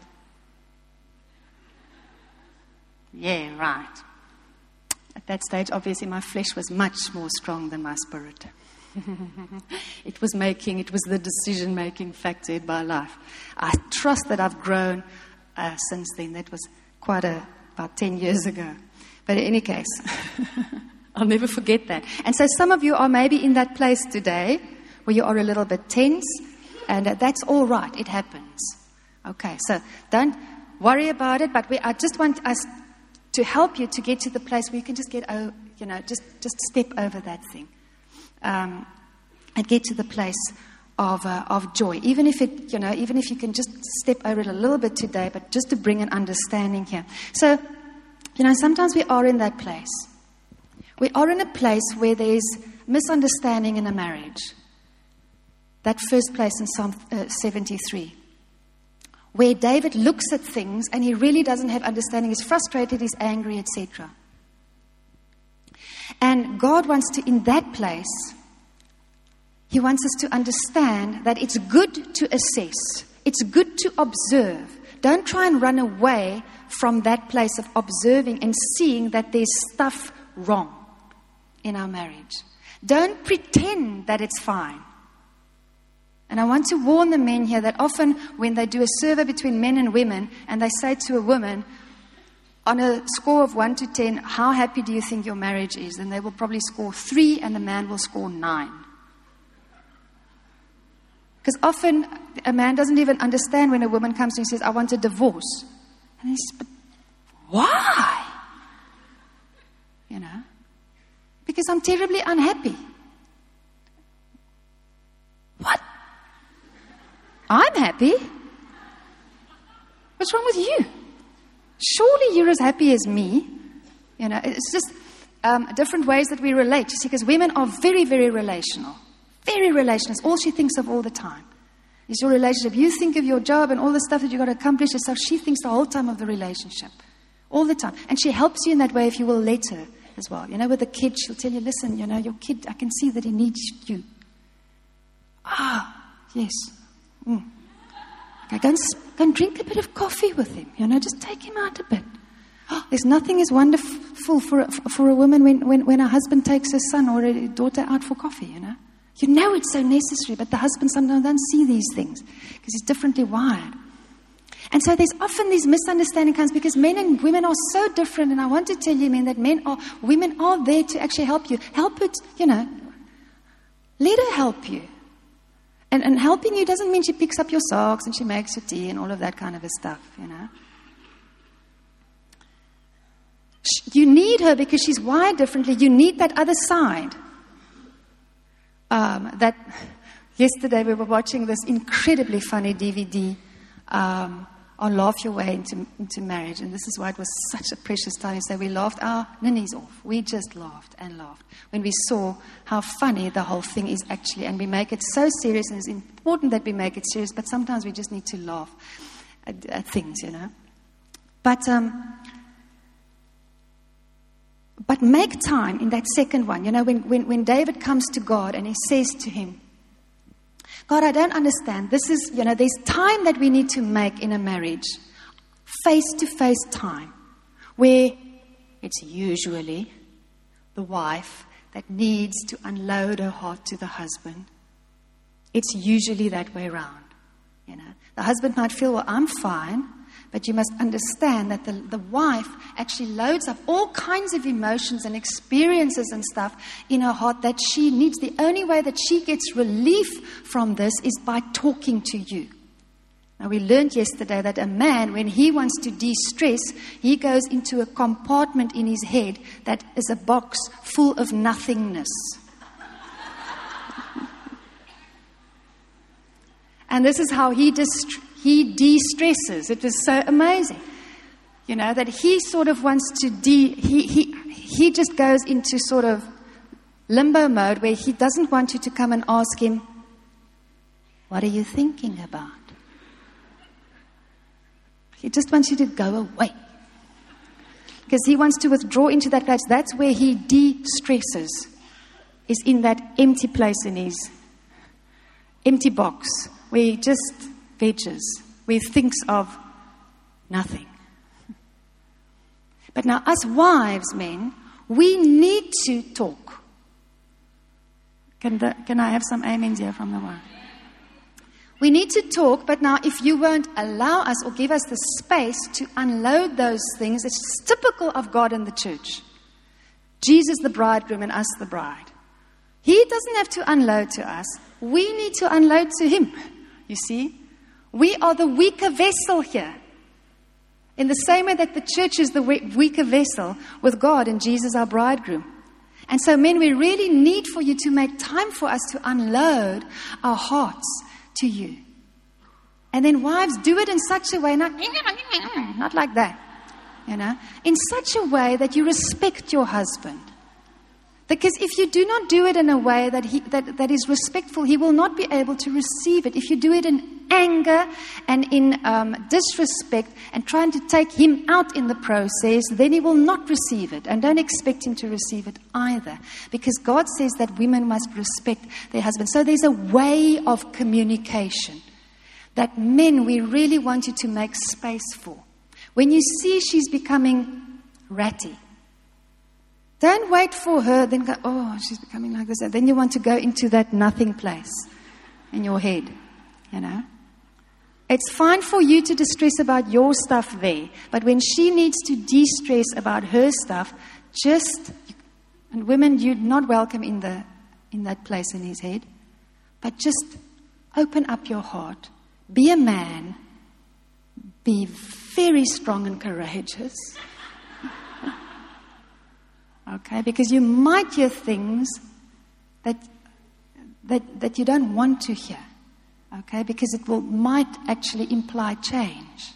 Yeah, right. At that stage, obviously, my flesh was much more strong than my spirit. It was making, it was the decision-making factor in my life. I trust that I've grown uh, since then. That was quite a, about ten years ago. But in any case, I'll never forget that. And so some of you are maybe in that place today where you are a little bit tense, and uh, that's all right. It happens. Okay, so don't worry about it, but we, I just want us to help you to get to the place where you can just get, oh, you know, just, just step over that thing. Um, and get to the place of uh, of joy. Even if it, you know, even if you can just step over it a little bit today, but just to bring an understanding here. So, you know, sometimes we are in that place. We are in a place where there's misunderstanding in a marriage. That first place in Psalm uh, seventy-three. Where David looks at things and he really doesn't have understanding. He's frustrated, he's angry, et cetera. And God wants to, in that place, he wants us to understand that it's good to assess. It's good to observe. Don't try and run away from that place of observing and seeing that there's stuff wrong in our marriage. Don't pretend that it's fine. And I want to warn the men here that often when they do a survey between men and women and they say to a woman, on a score of one to ten, how happy do you think your marriage is? Then they will probably score three and the man will score nine. Because often a man doesn't even understand when a woman comes to him and says, I want a divorce. And he says, but why? You know, because I'm terribly unhappy. What? I'm happy? What's wrong with you? Surely you're as happy as me. You know, it's just um, different ways that we relate. You see, because women are very, very relational. Very relational. It's all she thinks of all the time. Is your relationship. You think of your job and all the stuff that you've got to accomplish yourself. She thinks the whole time of the relationship. All the time. And she helps you in that way if you will let her as well. You know, with the kid, she'll tell you, listen, you know, your kid, I can see that he needs you. Ah, yes. Mm. Okay, go and, go and drink a bit of coffee with him. You know, just take him out a bit. There's nothing as wonderful for a, for a woman when, when, when a husband takes her son or a daughter out for coffee, you know. You know it's so necessary, but the husband sometimes don't see these things because he's differently wired. And so there's often these misunderstanding comes because men and women are so different. And I want to tell you, men, that men are, women are there to actually help you. Help it, you know. Let her help you. And, and helping you doesn't mean she picks up your socks and she makes your tea and all of that kind of a stuff, you know. You need her because she's wired differently. You need that other side. Um, that yesterday we were watching this incredibly funny D V D um, on Laugh Your Way into, into Marriage. And this is why it was such a precious time. So we laughed our ninnies off. We just laughed and laughed when we saw how funny the whole thing is actually. And we make it so serious, and it's important that we make it serious, but sometimes we just need to laugh at, at things, you know. But... Um, But make time in that second one. You know, when, when, when David comes to God and he says to him, God, I don't understand. This is, you know, there's time that we need to make in a marriage. Face-to-face time. Where it's usually the wife that needs to unload her heart to the husband. It's usually that way around. You know, the husband might feel, well, I'm fine. But you must understand that the, the wife actually loads up all kinds of emotions and experiences and stuff in her heart that she needs. The only way that she gets relief from this is by talking to you. Now, we learned yesterday that a man, when he wants to de-stress, he goes into a compartment in his head that is a box full of nothingness. And this is how he dist- he de-stresses. It is so amazing. You know, that he sort of wants to de... He, he, he just goes into sort of limbo mode where he doesn't want you to come and ask him, what are you thinking about? He just wants you to go away. Because he wants to withdraw into that place. That's where he de-stresses. Is in that empty place in his empty box. Where he just veggies. Where he thinks of nothing. But now us wives, men, we need to talk. Can, the, can I have some amens here from the wife? We need to talk, but now if you won't allow us or give us the space to unload those things, it's typical of God and the church. Jesus the bridegroom and us the bride. He doesn't have to unload to us. We need to unload to him. You see? We are the weaker vessel here. In the same way that the church is the weaker vessel with God and Jesus our bridegroom. And so, men, we really need for you to make time for us to unload our hearts to you. And then wives, do it in such a way, not, not like that, you know, in such a way that you respect your husband. Because if you do not do it in a way that he that, that is respectful, he will not be able to receive it. If you do it in anger and in um, disrespect and trying to take him out in the process, then he will not receive it. And don't expect him to receive it either. Because God says that women must respect their husbands. So there's a way of communication that men, we really want you to make space for. When you see she's becoming ratty, don't wait for her, then go, oh, she's becoming like this. And then you want to go into that nothing place in your head, you know. It's fine for you to distress about your stuff there. But when she needs to de-stress about her stuff, just, and women, you're not welcome in the in that place in his head. But just open up your heart. Be a man. Be very strong and courageous. Okay, because you might hear things that that that you don't want to hear. Okay, because it will might actually imply change.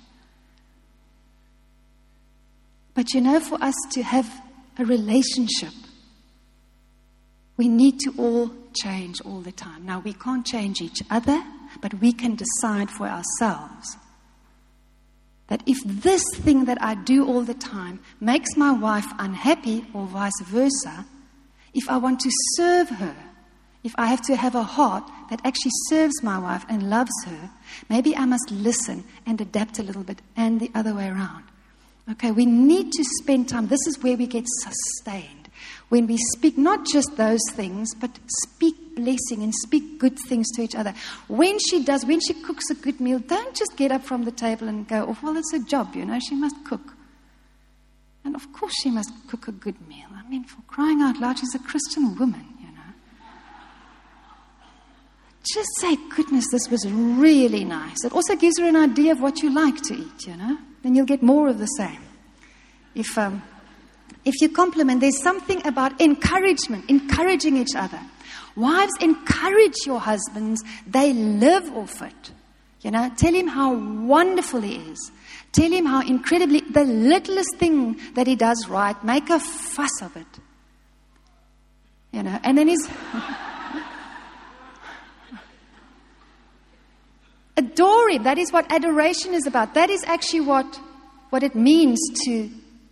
But you know, for us to have a relationship, we need to all change all the time. Now, we can't change each other, but we can decide for ourselves that if this thing that I do all the time makes my wife unhappy or vice versa, if I want to serve her, if I have to have a heart that actually serves my wife and loves her, maybe I must listen and adapt a little bit and the other way around. Okay, we need to spend time. This is where we get sustained. When we speak not just those things, but speak blessing and speak good things to each other. When she does, when she cooks a good meal, don't just get up from the table and go, oh, well, it's a job, you know, she must cook. And of course she must cook a good meal. I mean, for crying out loud, she's a Christian woman, you know. Just say, goodness, this was really nice. It also gives her an idea of what you like to eat, you know. Then you'll get more of the same. If um, if you compliment, there's something about encouragement, encouraging each other. Wives, encourage your husbands. They live off it. You know, tell him how wonderful he is. Tell him how incredibly, the littlest thing that he does right, make a fuss of it. You know, and then he's... Adore him. That is what adoration is about. That is actually what, what it means to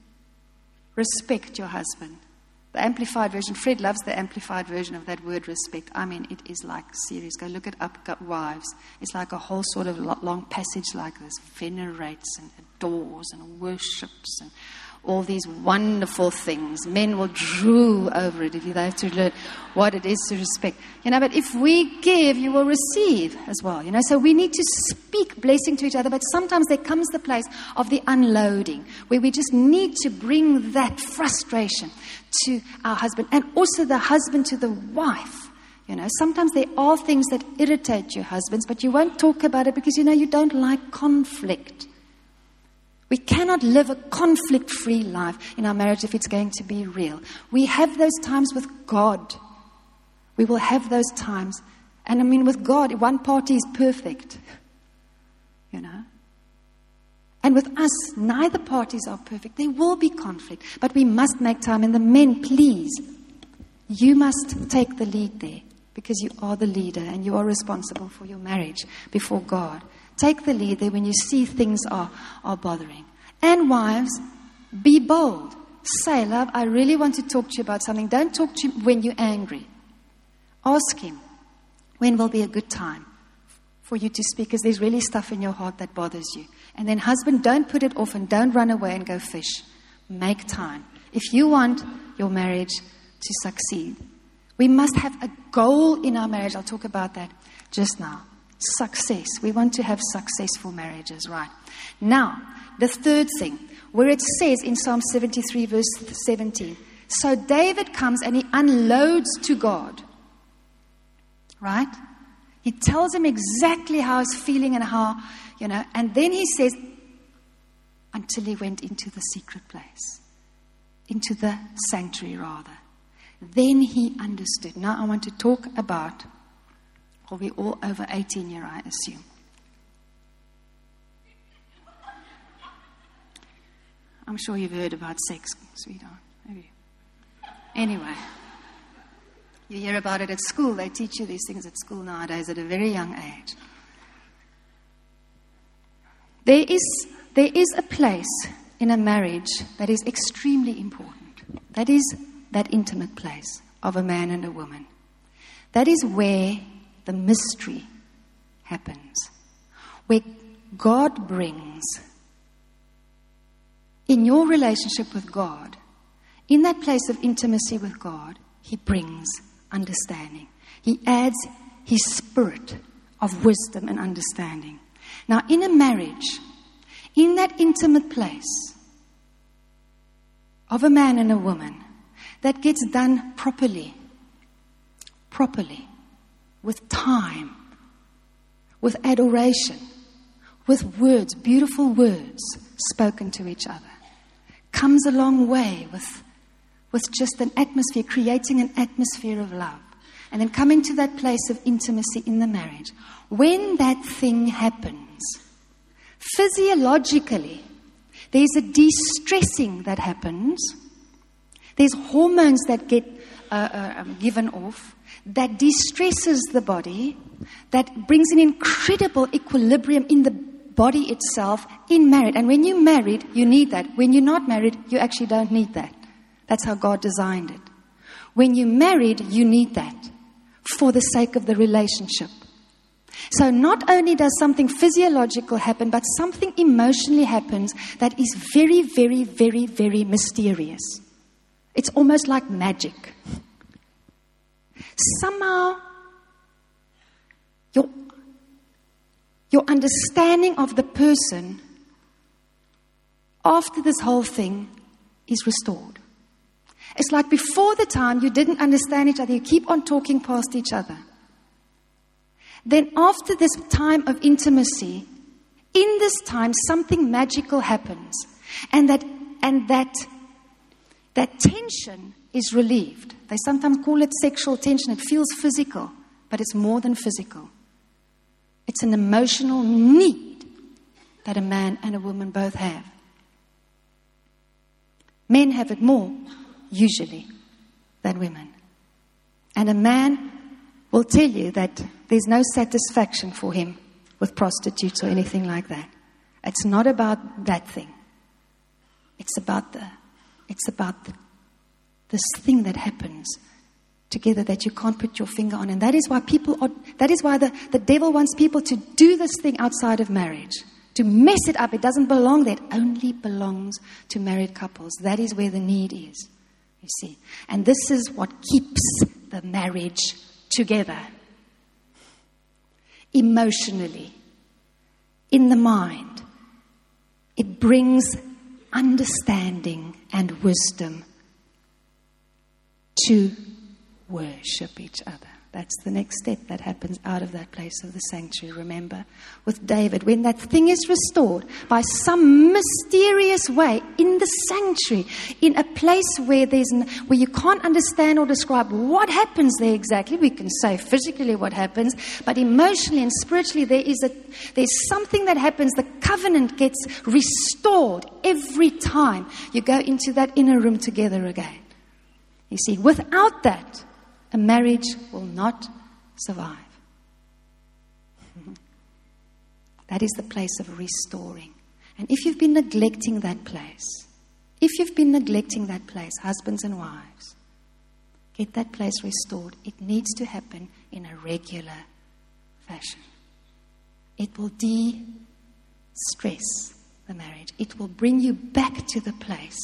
respect your husband. The Amplified Version, Fred loves the Amplified Version of that word respect. I mean, it is like serious. Go look it up, wives. It's like a whole sort of long passage like this. Venerates and adores and worships and all these wonderful things. Men will drool over it if they have to learn what it is to respect. You know, but if we give, you will receive as well. You know, so we need to speak blessing to each other. But sometimes there comes the place of the unloading, where we just need to bring that frustration to our husband, and also the husband to the wife. You know, sometimes there are things that irritate your husbands, but you won't talk about it because, you know, you don't like conflict. We cannot live a conflict-free life in our marriage if it's going to be real. We have those times with God. We will have those times. And I mean, with God, one party is perfect. You know. And with us, neither parties are perfect. There will be conflict. But we must make time. And the men, please, you must take the lead there. Because you are the leader and you are responsible for your marriage before God. Take the lead there when you see things are, are bothering. And wives, be bold. Say, love, I really want to talk to you about something. Don't talk to him when you're angry. Ask him, when will be a good time for you to speak? Because there's really stuff in your heart that bothers you. And then husband, don't put it off and don't run away and go fish. Make time. If you want your marriage to succeed, we must have a goal in our marriage. I'll talk about that just now. Success. We want to have successful marriages, right? Now, the third thing, where it says in Psalm seventy-three, verse seventeen, so David comes and he unloads to God, right? He tells him exactly how he's feeling and how, you know, and then he says, until he went into the secret place, into the sanctuary rather. Then he understood. Now I want to talk about, are we all over eighteen here, I assume? I'm sure you've heard about sex, sweetheart. Have you? Anyway, you hear about it at school. They teach you these things at school nowadays at a very young age. There is, there is a place in a marriage that is extremely important. That is that intimate place of a man and a woman. That is where the mystery happens. Where God brings, in your relationship with God, in that place of intimacy with God, He brings understanding. He adds His spirit of wisdom and understanding. Now, in a marriage, in that intimate place of a man and a woman, that gets done properly, properly, with time, with adoration, with words, beautiful words spoken to each other, comes a long way with, with just an atmosphere, creating an atmosphere of love. And then coming to that place of intimacy in the marriage. When that thing happens, physiologically, there's a de-stressing that happens. There's hormones that get uh, uh, um, given off that de-stresses the body, that brings an incredible equilibrium in the body itself in marriage. And when you're married, you need that. When you're not married, you actually don't need that. That's how God designed it. When you're married, you need that for the sake of the relationship. So not only does something physiological happen, but something emotionally happens that is very, very, very, very mysterious. It's almost like magic. Somehow, your, your understanding of the person after this whole thing is restored. It's like before the time you didn't understand each other, you keep on talking past each other. Then after this time of intimacy, in this time something magical happens. And that and that that tension is relieved. They sometimes call it sexual tension. It feels physical, but it's more than physical. It's an emotional need that a man and a woman both have. Men have it more, usually, than women. And a man will tell you that there's no satisfaction for him with prostitutes or anything like that. It's not about that thing. It's about the, it's about the, this thing that happens together that you can't put your finger on. And that is why people are, that is why the, the devil wants people to do this thing outside of marriage. To mess it up. It doesn't belong there. It only belongs to married couples. That is where the need is, you see. And this is what keeps the marriage together. Emotionally, in the mind, it brings understanding and wisdom to worship each other. That's the next step that happens out of that place of the sanctuary. Remember, with David, when that thing is restored by some mysterious way in the sanctuary, in a place where there's n- where you can't understand or describe what happens there exactly. We can say physically what happens, but emotionally and spiritually there is a there's something that happens. The covenant gets restored every time you go into that inner room together again. You see, without that, a marriage will not survive. That is the place of restoring. And if you've been neglecting that place, if you've been neglecting that place, husbands and wives, get that place restored. It needs to happen in a regular fashion. It will de-stress the marriage. It will bring you back to the place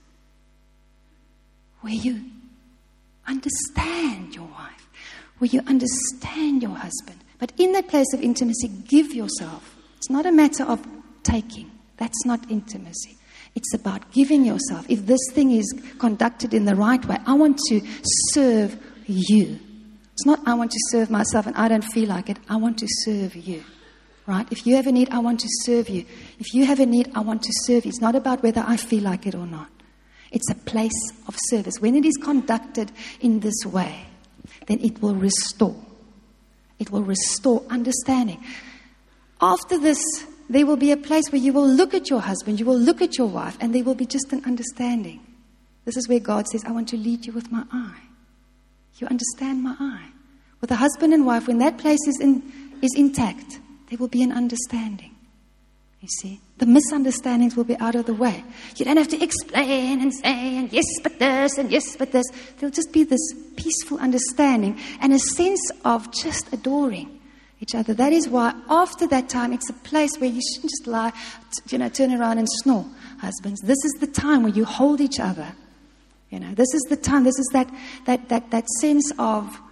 where you understand your wife, where you understand your husband. But in that place of intimacy, give yourself. It's not a matter of taking. That's not intimacy. It's about giving yourself. If this thing is conducted in the right way, I want to serve you. It's not I want to serve myself and I don't feel like it. I want to serve you. Right? If you have a need, I want to serve you. If you have a need, I want to serve you. It's not about whether I feel like it or not. It's a place of service. When it is conducted in this way, then it will restore. It will restore understanding. After this, there will be a place where you will look at your husband, you will look at your wife, and there will be just an understanding. This is where God says, I want to lead you with my eye. You understand my eye. With a husband and wife, when that place is in, is intact, there will be an understanding. You see, the misunderstandings will be out of the way. You don't have to explain and say, and yes, but this, and yes, but this. There'll just be this peaceful understanding and a sense of just adoring each other. That is why after that time, it's a place where you shouldn't just lie, you know, turn around and snore, husbands. This is the time where you hold each other. You know, this is the time, this is that that that that sense of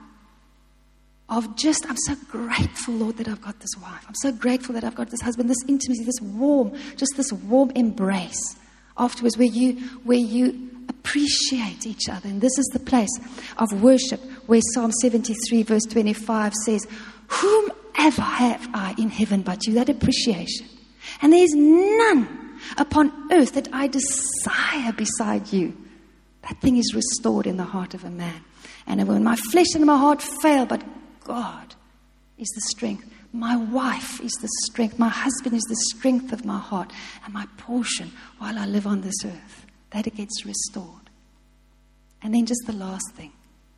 Of just, I'm so grateful, Lord, that I've got this wife. I'm so grateful that I've got this husband, this intimacy, this warm, just this warm embrace afterwards where you, where you appreciate each other. And this is the place of worship where Psalm seventy-three verse twenty-five says, whomever have I in heaven but you? That appreciation. And there is none upon earth that I desire beside you. That thing is restored in the heart of a man. And when my flesh and my heart fail, but God is the strength. My wife is the strength. My husband is the strength of my heart and my portion while I live on this earth. That it gets restored. And then just the last thing.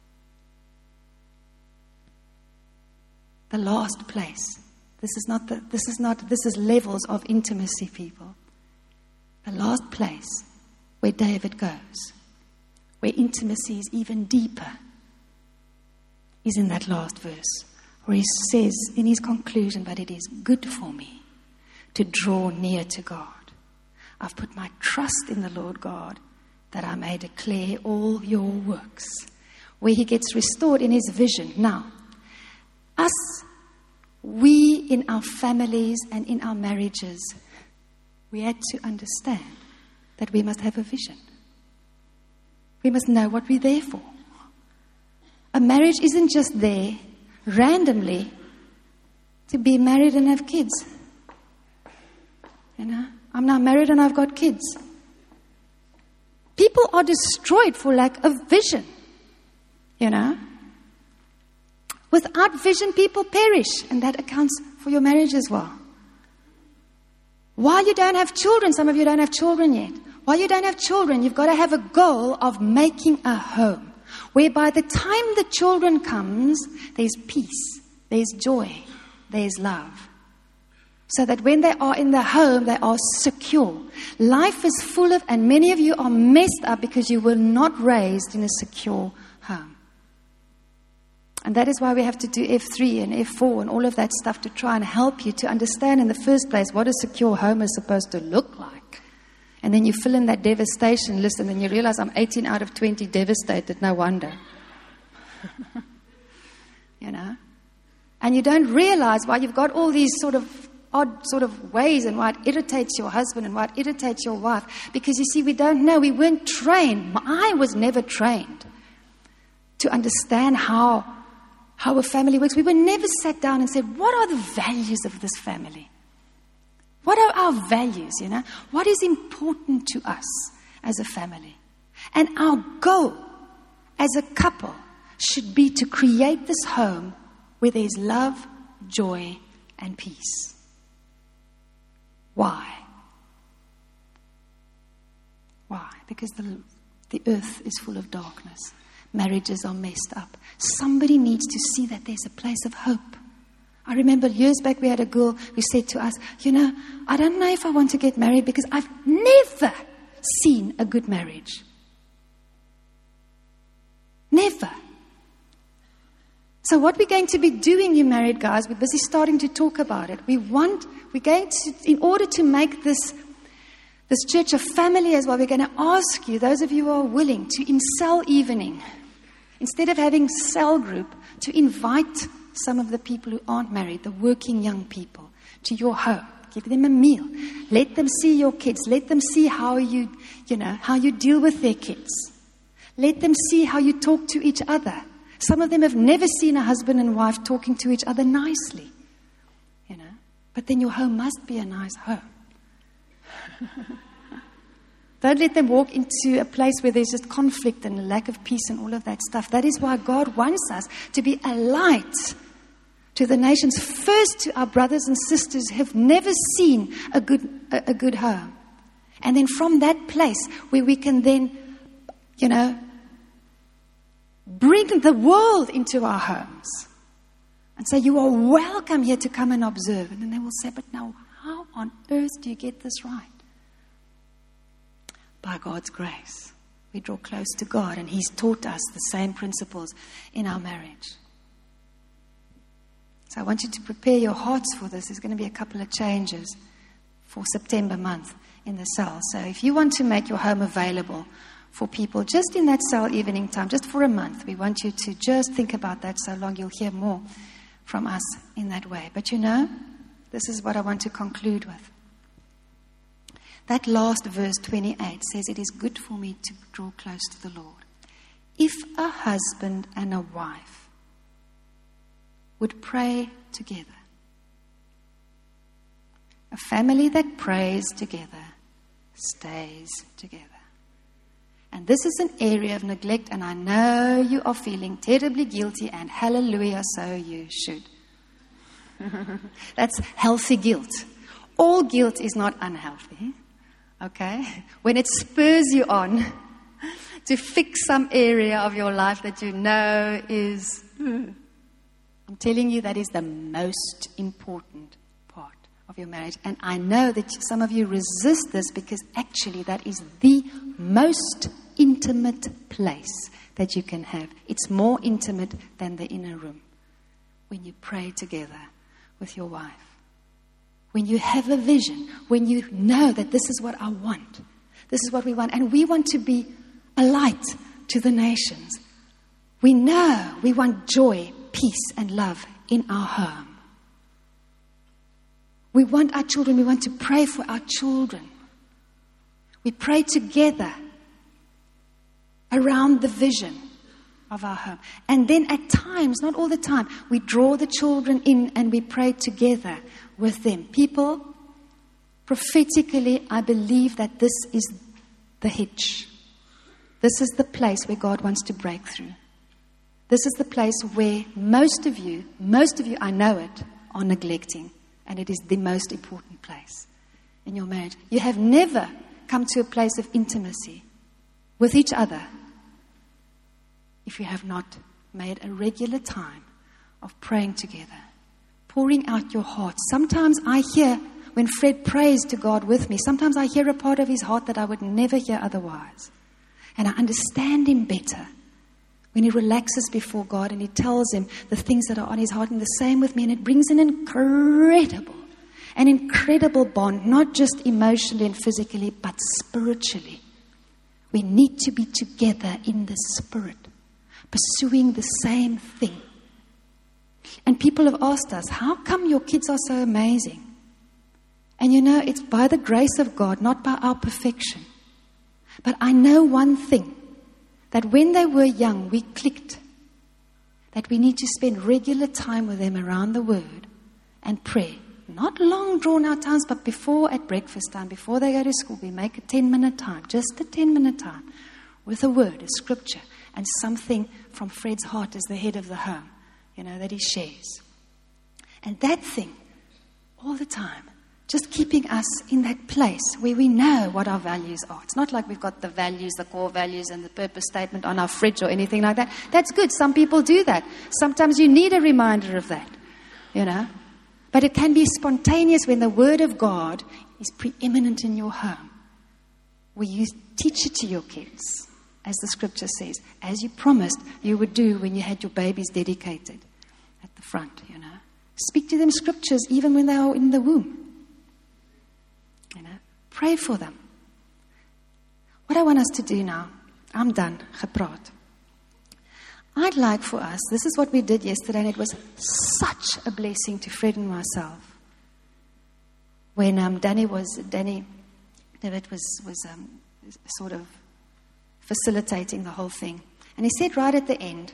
The last place. This is not the, this is not, this is levels of intimacy, people. The last place where David goes, where intimacy is even deeper, is in that last verse. where he says in his conclusion, but it is good for me to draw near to God. I've put my trust in the Lord God that I may declare all your works. Where he gets restored in his vision. Now, us, we in our families and in our marriages, we had to understand that we must have a vision. We must know what we're there for. A marriage isn't just there randomly to be married and have kids. You know, I'm now married and I've got kids. People are destroyed for lack of vision. You know, without vision, people perish, and that accounts for your marriage as well. While you don't have children, some of you don't have children yet. While you don't have children, you've got to have a goal of making a home, where by the time the children comes, there's peace, there's joy, there's love. So that when they are in the home, they are secure. Life is full of, and many of you are messed up because you were not raised in a secure home. And that is why we have to do F three and F four and all of that stuff to try and help you to understand in the first place what a secure home is supposed to look like. And then you fill in that devastation list and then you realize I'm eighteen out of twenty devastated. No wonder. You know? And you don't realize why you've got all these sort of odd sort of ways and why it irritates your husband and why it irritates your wife. Because you see, we don't know. We weren't trained. I was never trained to understand how how a family works. We were never sat down and said, what are the values of this family? What are our values, you know? What is important to us as a family? And our goal as a couple should be to create this home where there's love, joy, and peace. Why? Why? Because the, the earth is full of darkness. Marriages are messed up. Somebody needs to see that there's a place of hope. I remember years back we had a girl who said to us, you know, I don't know if I want to get married because I've never seen a good marriage. Never. So what we're going to be doing, you married guys, we're busy starting to talk about it. We want, we're going to, in order to make this this church a family as well, we're going to ask you, those of you who are willing, to in cell evening, instead of having cell group, to invite some of the people who aren't married, the working young people, to your home. Give them a meal. Let them see your kids. Let them see how you, you know, how you deal with their kids. Let them see how you talk to each other. Some of them have never seen a husband and wife talking to each other nicely. You know, but then your home must be a nice home. Don't let them walk into a place where there's just conflict and a lack of peace and all of that stuff. That is why God wants us to be a light to the nations. First, to our brothers and sisters who have never seen a good, a, a good home. And then from that place where we can then, you know, bring the world into our homes. And say, you are welcome here to come and observe. And then they will say, but now, how on earth do you get this right? By God's grace. We draw close to God, and He's taught us the same principles in our marriage. So I want you to prepare your hearts for this. There's going to be a couple of changes for September month in the cell. So if you want to make your home available for people just in that cell evening time, just for a month, we want you to just think about that so long you'll hear more from us in that way. But you know, this is what I want to conclude with. That last verse twenty-eight says, it is good for me to draw close to the Lord. If a husband and a wife would pray together, a family that prays together stays together. And this is an area of neglect, and I know you are feeling terribly guilty, and hallelujah, so you should. That's healthy guilt. All guilt is not unhealthy. Okay? When it spurs you on to fix some area of your life that you know is, I'm telling you, that is the most important part of your marriage. And I know that some of you resist this because actually that is the most intimate place that you can have. It's more intimate than the inner room. when you pray together with your wife. When you have a vision, when you know that this is what I want, this is what we want, and we want to be a light to the nations. We know we want joy, peace, and love in our home. We want our children, we want to pray for our children. We pray together around the vision of our home. And then at times, not all the time, we draw the children in and we pray together with them. People, prophetically, I believe that this is the hitch. This is the place where God wants to break through. This is the place where most of you, most of you, I know it, are neglecting. And it is the most important place in your marriage. You have never come to a place of intimacy with each other if you have not made a regular time of praying together, pouring out your heart. Sometimes I hear, when Fred prays to God with me, sometimes I hear a part of his heart that I would never hear otherwise. And I understand him better when he relaxes before God and he tells him the things that are on his heart. And the same with me. And it brings an incredible, an incredible bond, not just emotionally and physically, but spiritually. We need to be together in the spirit, pursuing the same thing. And people have asked us, how come your kids are so amazing? And you know, it's by the grace of God, not by our perfection. But I know one thing, that when they were young, we clicked that we need to spend regular time with them around the Word and pray. Not long drawn out times, but before at breakfast time, before they go to school, we make a ten-minute time, just a ten-minute time, with a word, a scripture, and something from Fred's heart as the head of the home, you know, that he shares. And that thing, all the time, just keeping us in that place where we know what our values are. It's not like we've got the values, the core values and the purpose statement on our fridge or anything like that. That's good. Some people do that. Sometimes you need a reminder of that, you know. But it can be spontaneous when the Word of God is preeminent in your home, where you teach it to your kids, as the scripture says, as you promised you would do when you had your babies dedicated at the front, you know. Speak to them scriptures even when they are in the womb. You know, pray for them. What I want us to do now, I'm done, gepraat. I'd like for us, this is what we did yesterday, and it was such a blessing to Fred and myself. When um, Danny was, Danny, David was, was um, sort of facilitating the whole thing. And he said right at the end,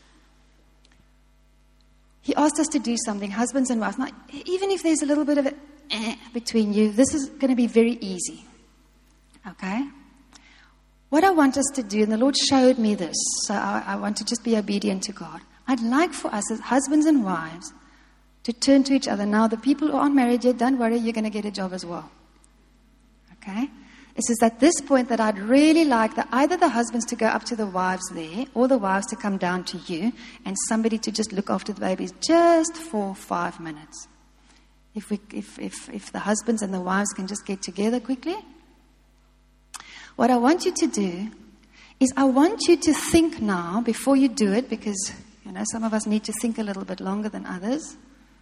he asked us to do something, husbands and wives. Now, even if there's a little bit of a eh, between you, this is going to be very easy. Okay? What I want us to do, and the Lord showed me this, so I, I want to just be obedient to God. I'd like for us as husbands and wives to turn to each other. Now, the people who aren't married yet, don't worry, you're going to get a job as well. Okay? It says at this point that I'd really like that either the husbands to go up to the wives there, or the wives to come down to you, and somebody to just look after the babies just for five minutes. If we, if, if, if the husbands and the wives can just get together quickly. What I want you to do is I want you to think now, before you do it, because, you know, some of us need to think a little bit longer than others.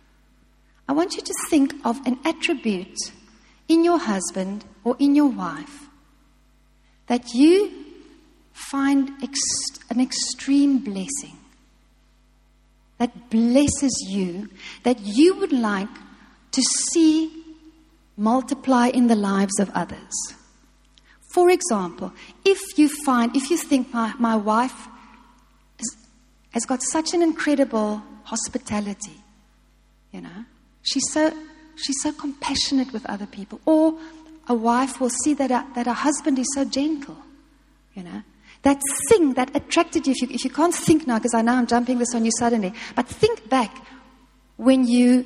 I want you to think of an attribute in your husband or in your wife that you find ex- an extreme blessing, that blesses you, that you would like to see multiply in the lives of others. For example, if you find, if you think my, my wife is, has got such an incredible hospitality, you know, she's so she's so compassionate with other people, or a wife will see that a, that her husband is so gentle, you know, that thing that attracted you. If you, if you can't think now, because I know I'm jumping this on you suddenly, but think back when you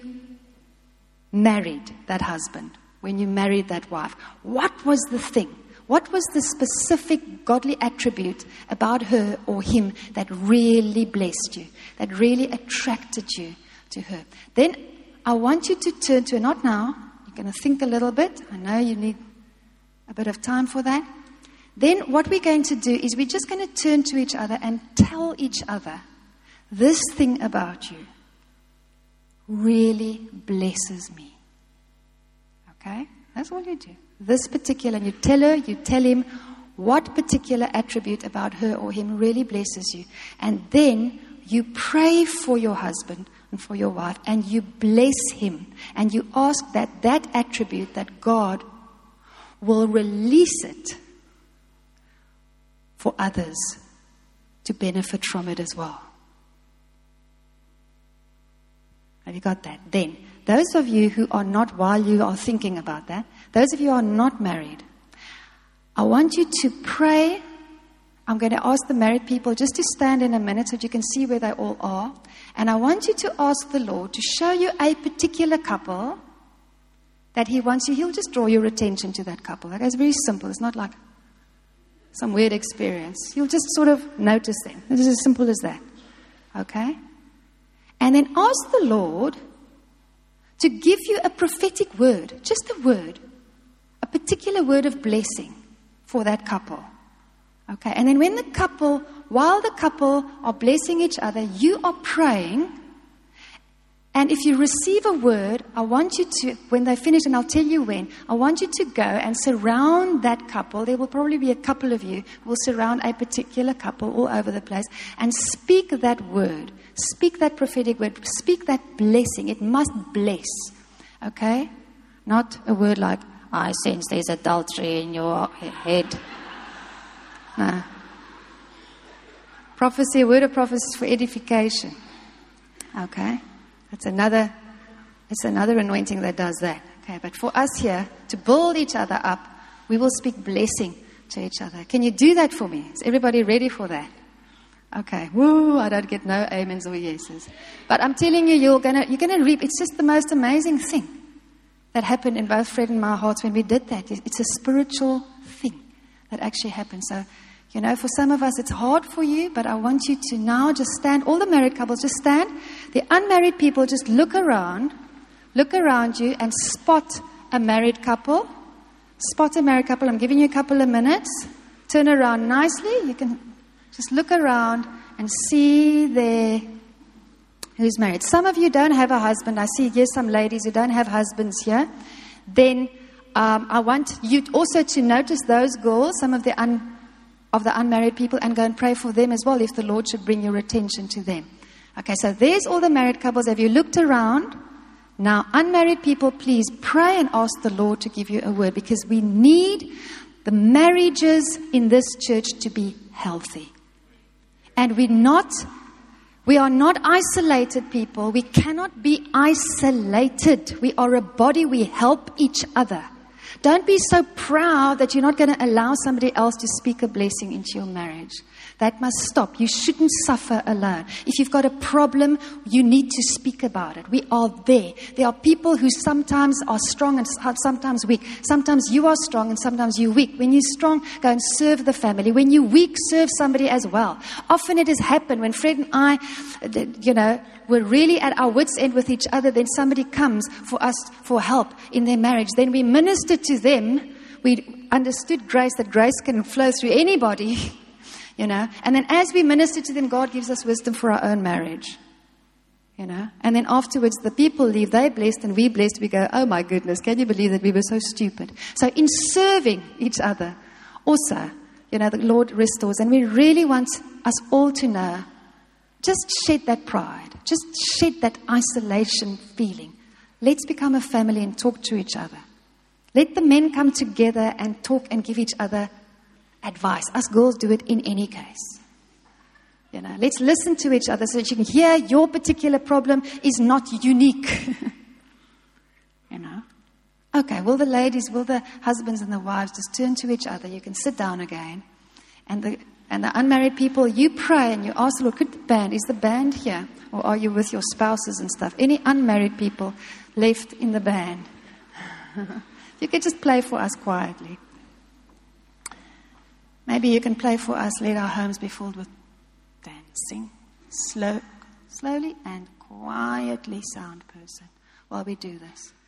married that husband, when you married that wife. What was the thing? What was the specific godly attribute about her or him that really blessed you, that really attracted you to her? Then I want you to turn to her, not now, you're going to think a little bit. I know you need a bit of time for that. Then what we're going to do is we're just going to turn to each other and tell each other this thing about you. really blesses me. Okay? That's all you do. This particular, and you tell her, you tell him what particular attribute about her or him really blesses you. And then you pray for your husband and for your wife, and you bless him. And you ask that that attribute, that God will release it for others to benefit from it as well. Have you got that? Then, those of you who are not, while you are thinking about that, those of you who are not married, I want you to pray. I'm going to ask the married people just to stand in a minute so that you can see where they all are. And I want you to ask the Lord to show you a particular couple that He wants you. He'll just draw your attention to that couple. It's very simple. It's not like some weird experience. You'll just sort of notice them. It's as simple as that. Okay? And then ask the Lord to give you a prophetic word, just a word, a particular word of blessing for that couple. Okay? And then when the couple, while the couple are blessing each other, you are praying. And if you receive a word, I want you to, when they finish, and I'll tell you when, I want you to go and surround that couple. There will probably be a couple of you who will surround a particular couple all over the place and speak that word. Speak that prophetic word. Speak that blessing. It must bless. Okay? Not a word like, I sense there's adultery in your head. No. Prophecy, a word of prophecy is for edification. Okay? It's another, it's another anointing that does that. Okay, but for us here, to build each other up, we will speak blessing to each other. Can you do that for me? Is everybody ready for that? Okay. Woo, I don't get no amens or yeses. But I'm telling you, you're gonna, you're gonna reap. It's just the most amazing thing that happened in both Fred and my hearts when we did that. It's a spiritual thing that actually happened. So, you know, for some of us, it's hard for you, but I want you to now just stand. All the married couples, just stand. The unmarried people, just look around. Look around you and spot a married couple. Spot a married couple. I'm giving you a couple of minutes. Turn around nicely. You can just look around and see there who's married. Some of you don't have a husband. I see here some ladies who don't have husbands here. Then um, I want you also to notice those girls, some of the un of the unmarried people, and go and pray for them as well if the Lord should bring your attention to them. Okay, so there's all the married couples. Have you looked around? Now, unmarried people, please pray and ask the Lord to give you a word, because we need the marriages in this church to be healthy. And we're not, we are not isolated people. We cannot be isolated. We are a body. We help each other. Don't be so proud that you're not going to allow somebody else to speak a blessing into your marriage. That must stop. You shouldn't suffer alone. If you've got a problem, you need to speak about it. We are there. There are people who sometimes are strong and sometimes weak. Sometimes you are strong and sometimes you're weak. When you're strong, go and serve the family. When you're weak, serve somebody as well. Often it has happened when Fred and I, you know, we're really at our wits' end with each other, then somebody comes for us for help in their marriage. Then we minister to them. We understood grace, that grace can flow through anybody, you know. And then as we minister to them, God gives us wisdom for our own marriage, you know. And then afterwards, the people leave. They're blessed and we're blessed. We go, oh my goodness, can you believe that we were so stupid? So in serving each other, also, you know, the Lord restores. And we really want us all to know, just shed that pride. Just shed that isolation feeling. Let's become a family and talk to each other. Let the men come together and talk and give each other advice. Us girls do it in any case. You know, let's listen to each other so that you can hear your particular problem is not unique. You know. Okay, will the ladies, will the husbands and the wives just turn to each other? You can sit down again. And the And the unmarried people, you pray and you ask the Lord, could the band, is the band here? Or are you with your spouses and stuff? Any unmarried people left in the band? You could just play for us quietly. Maybe you can play for us, let our homes be filled with dancing. Slow, slowly and quietly, sound person, while we do this.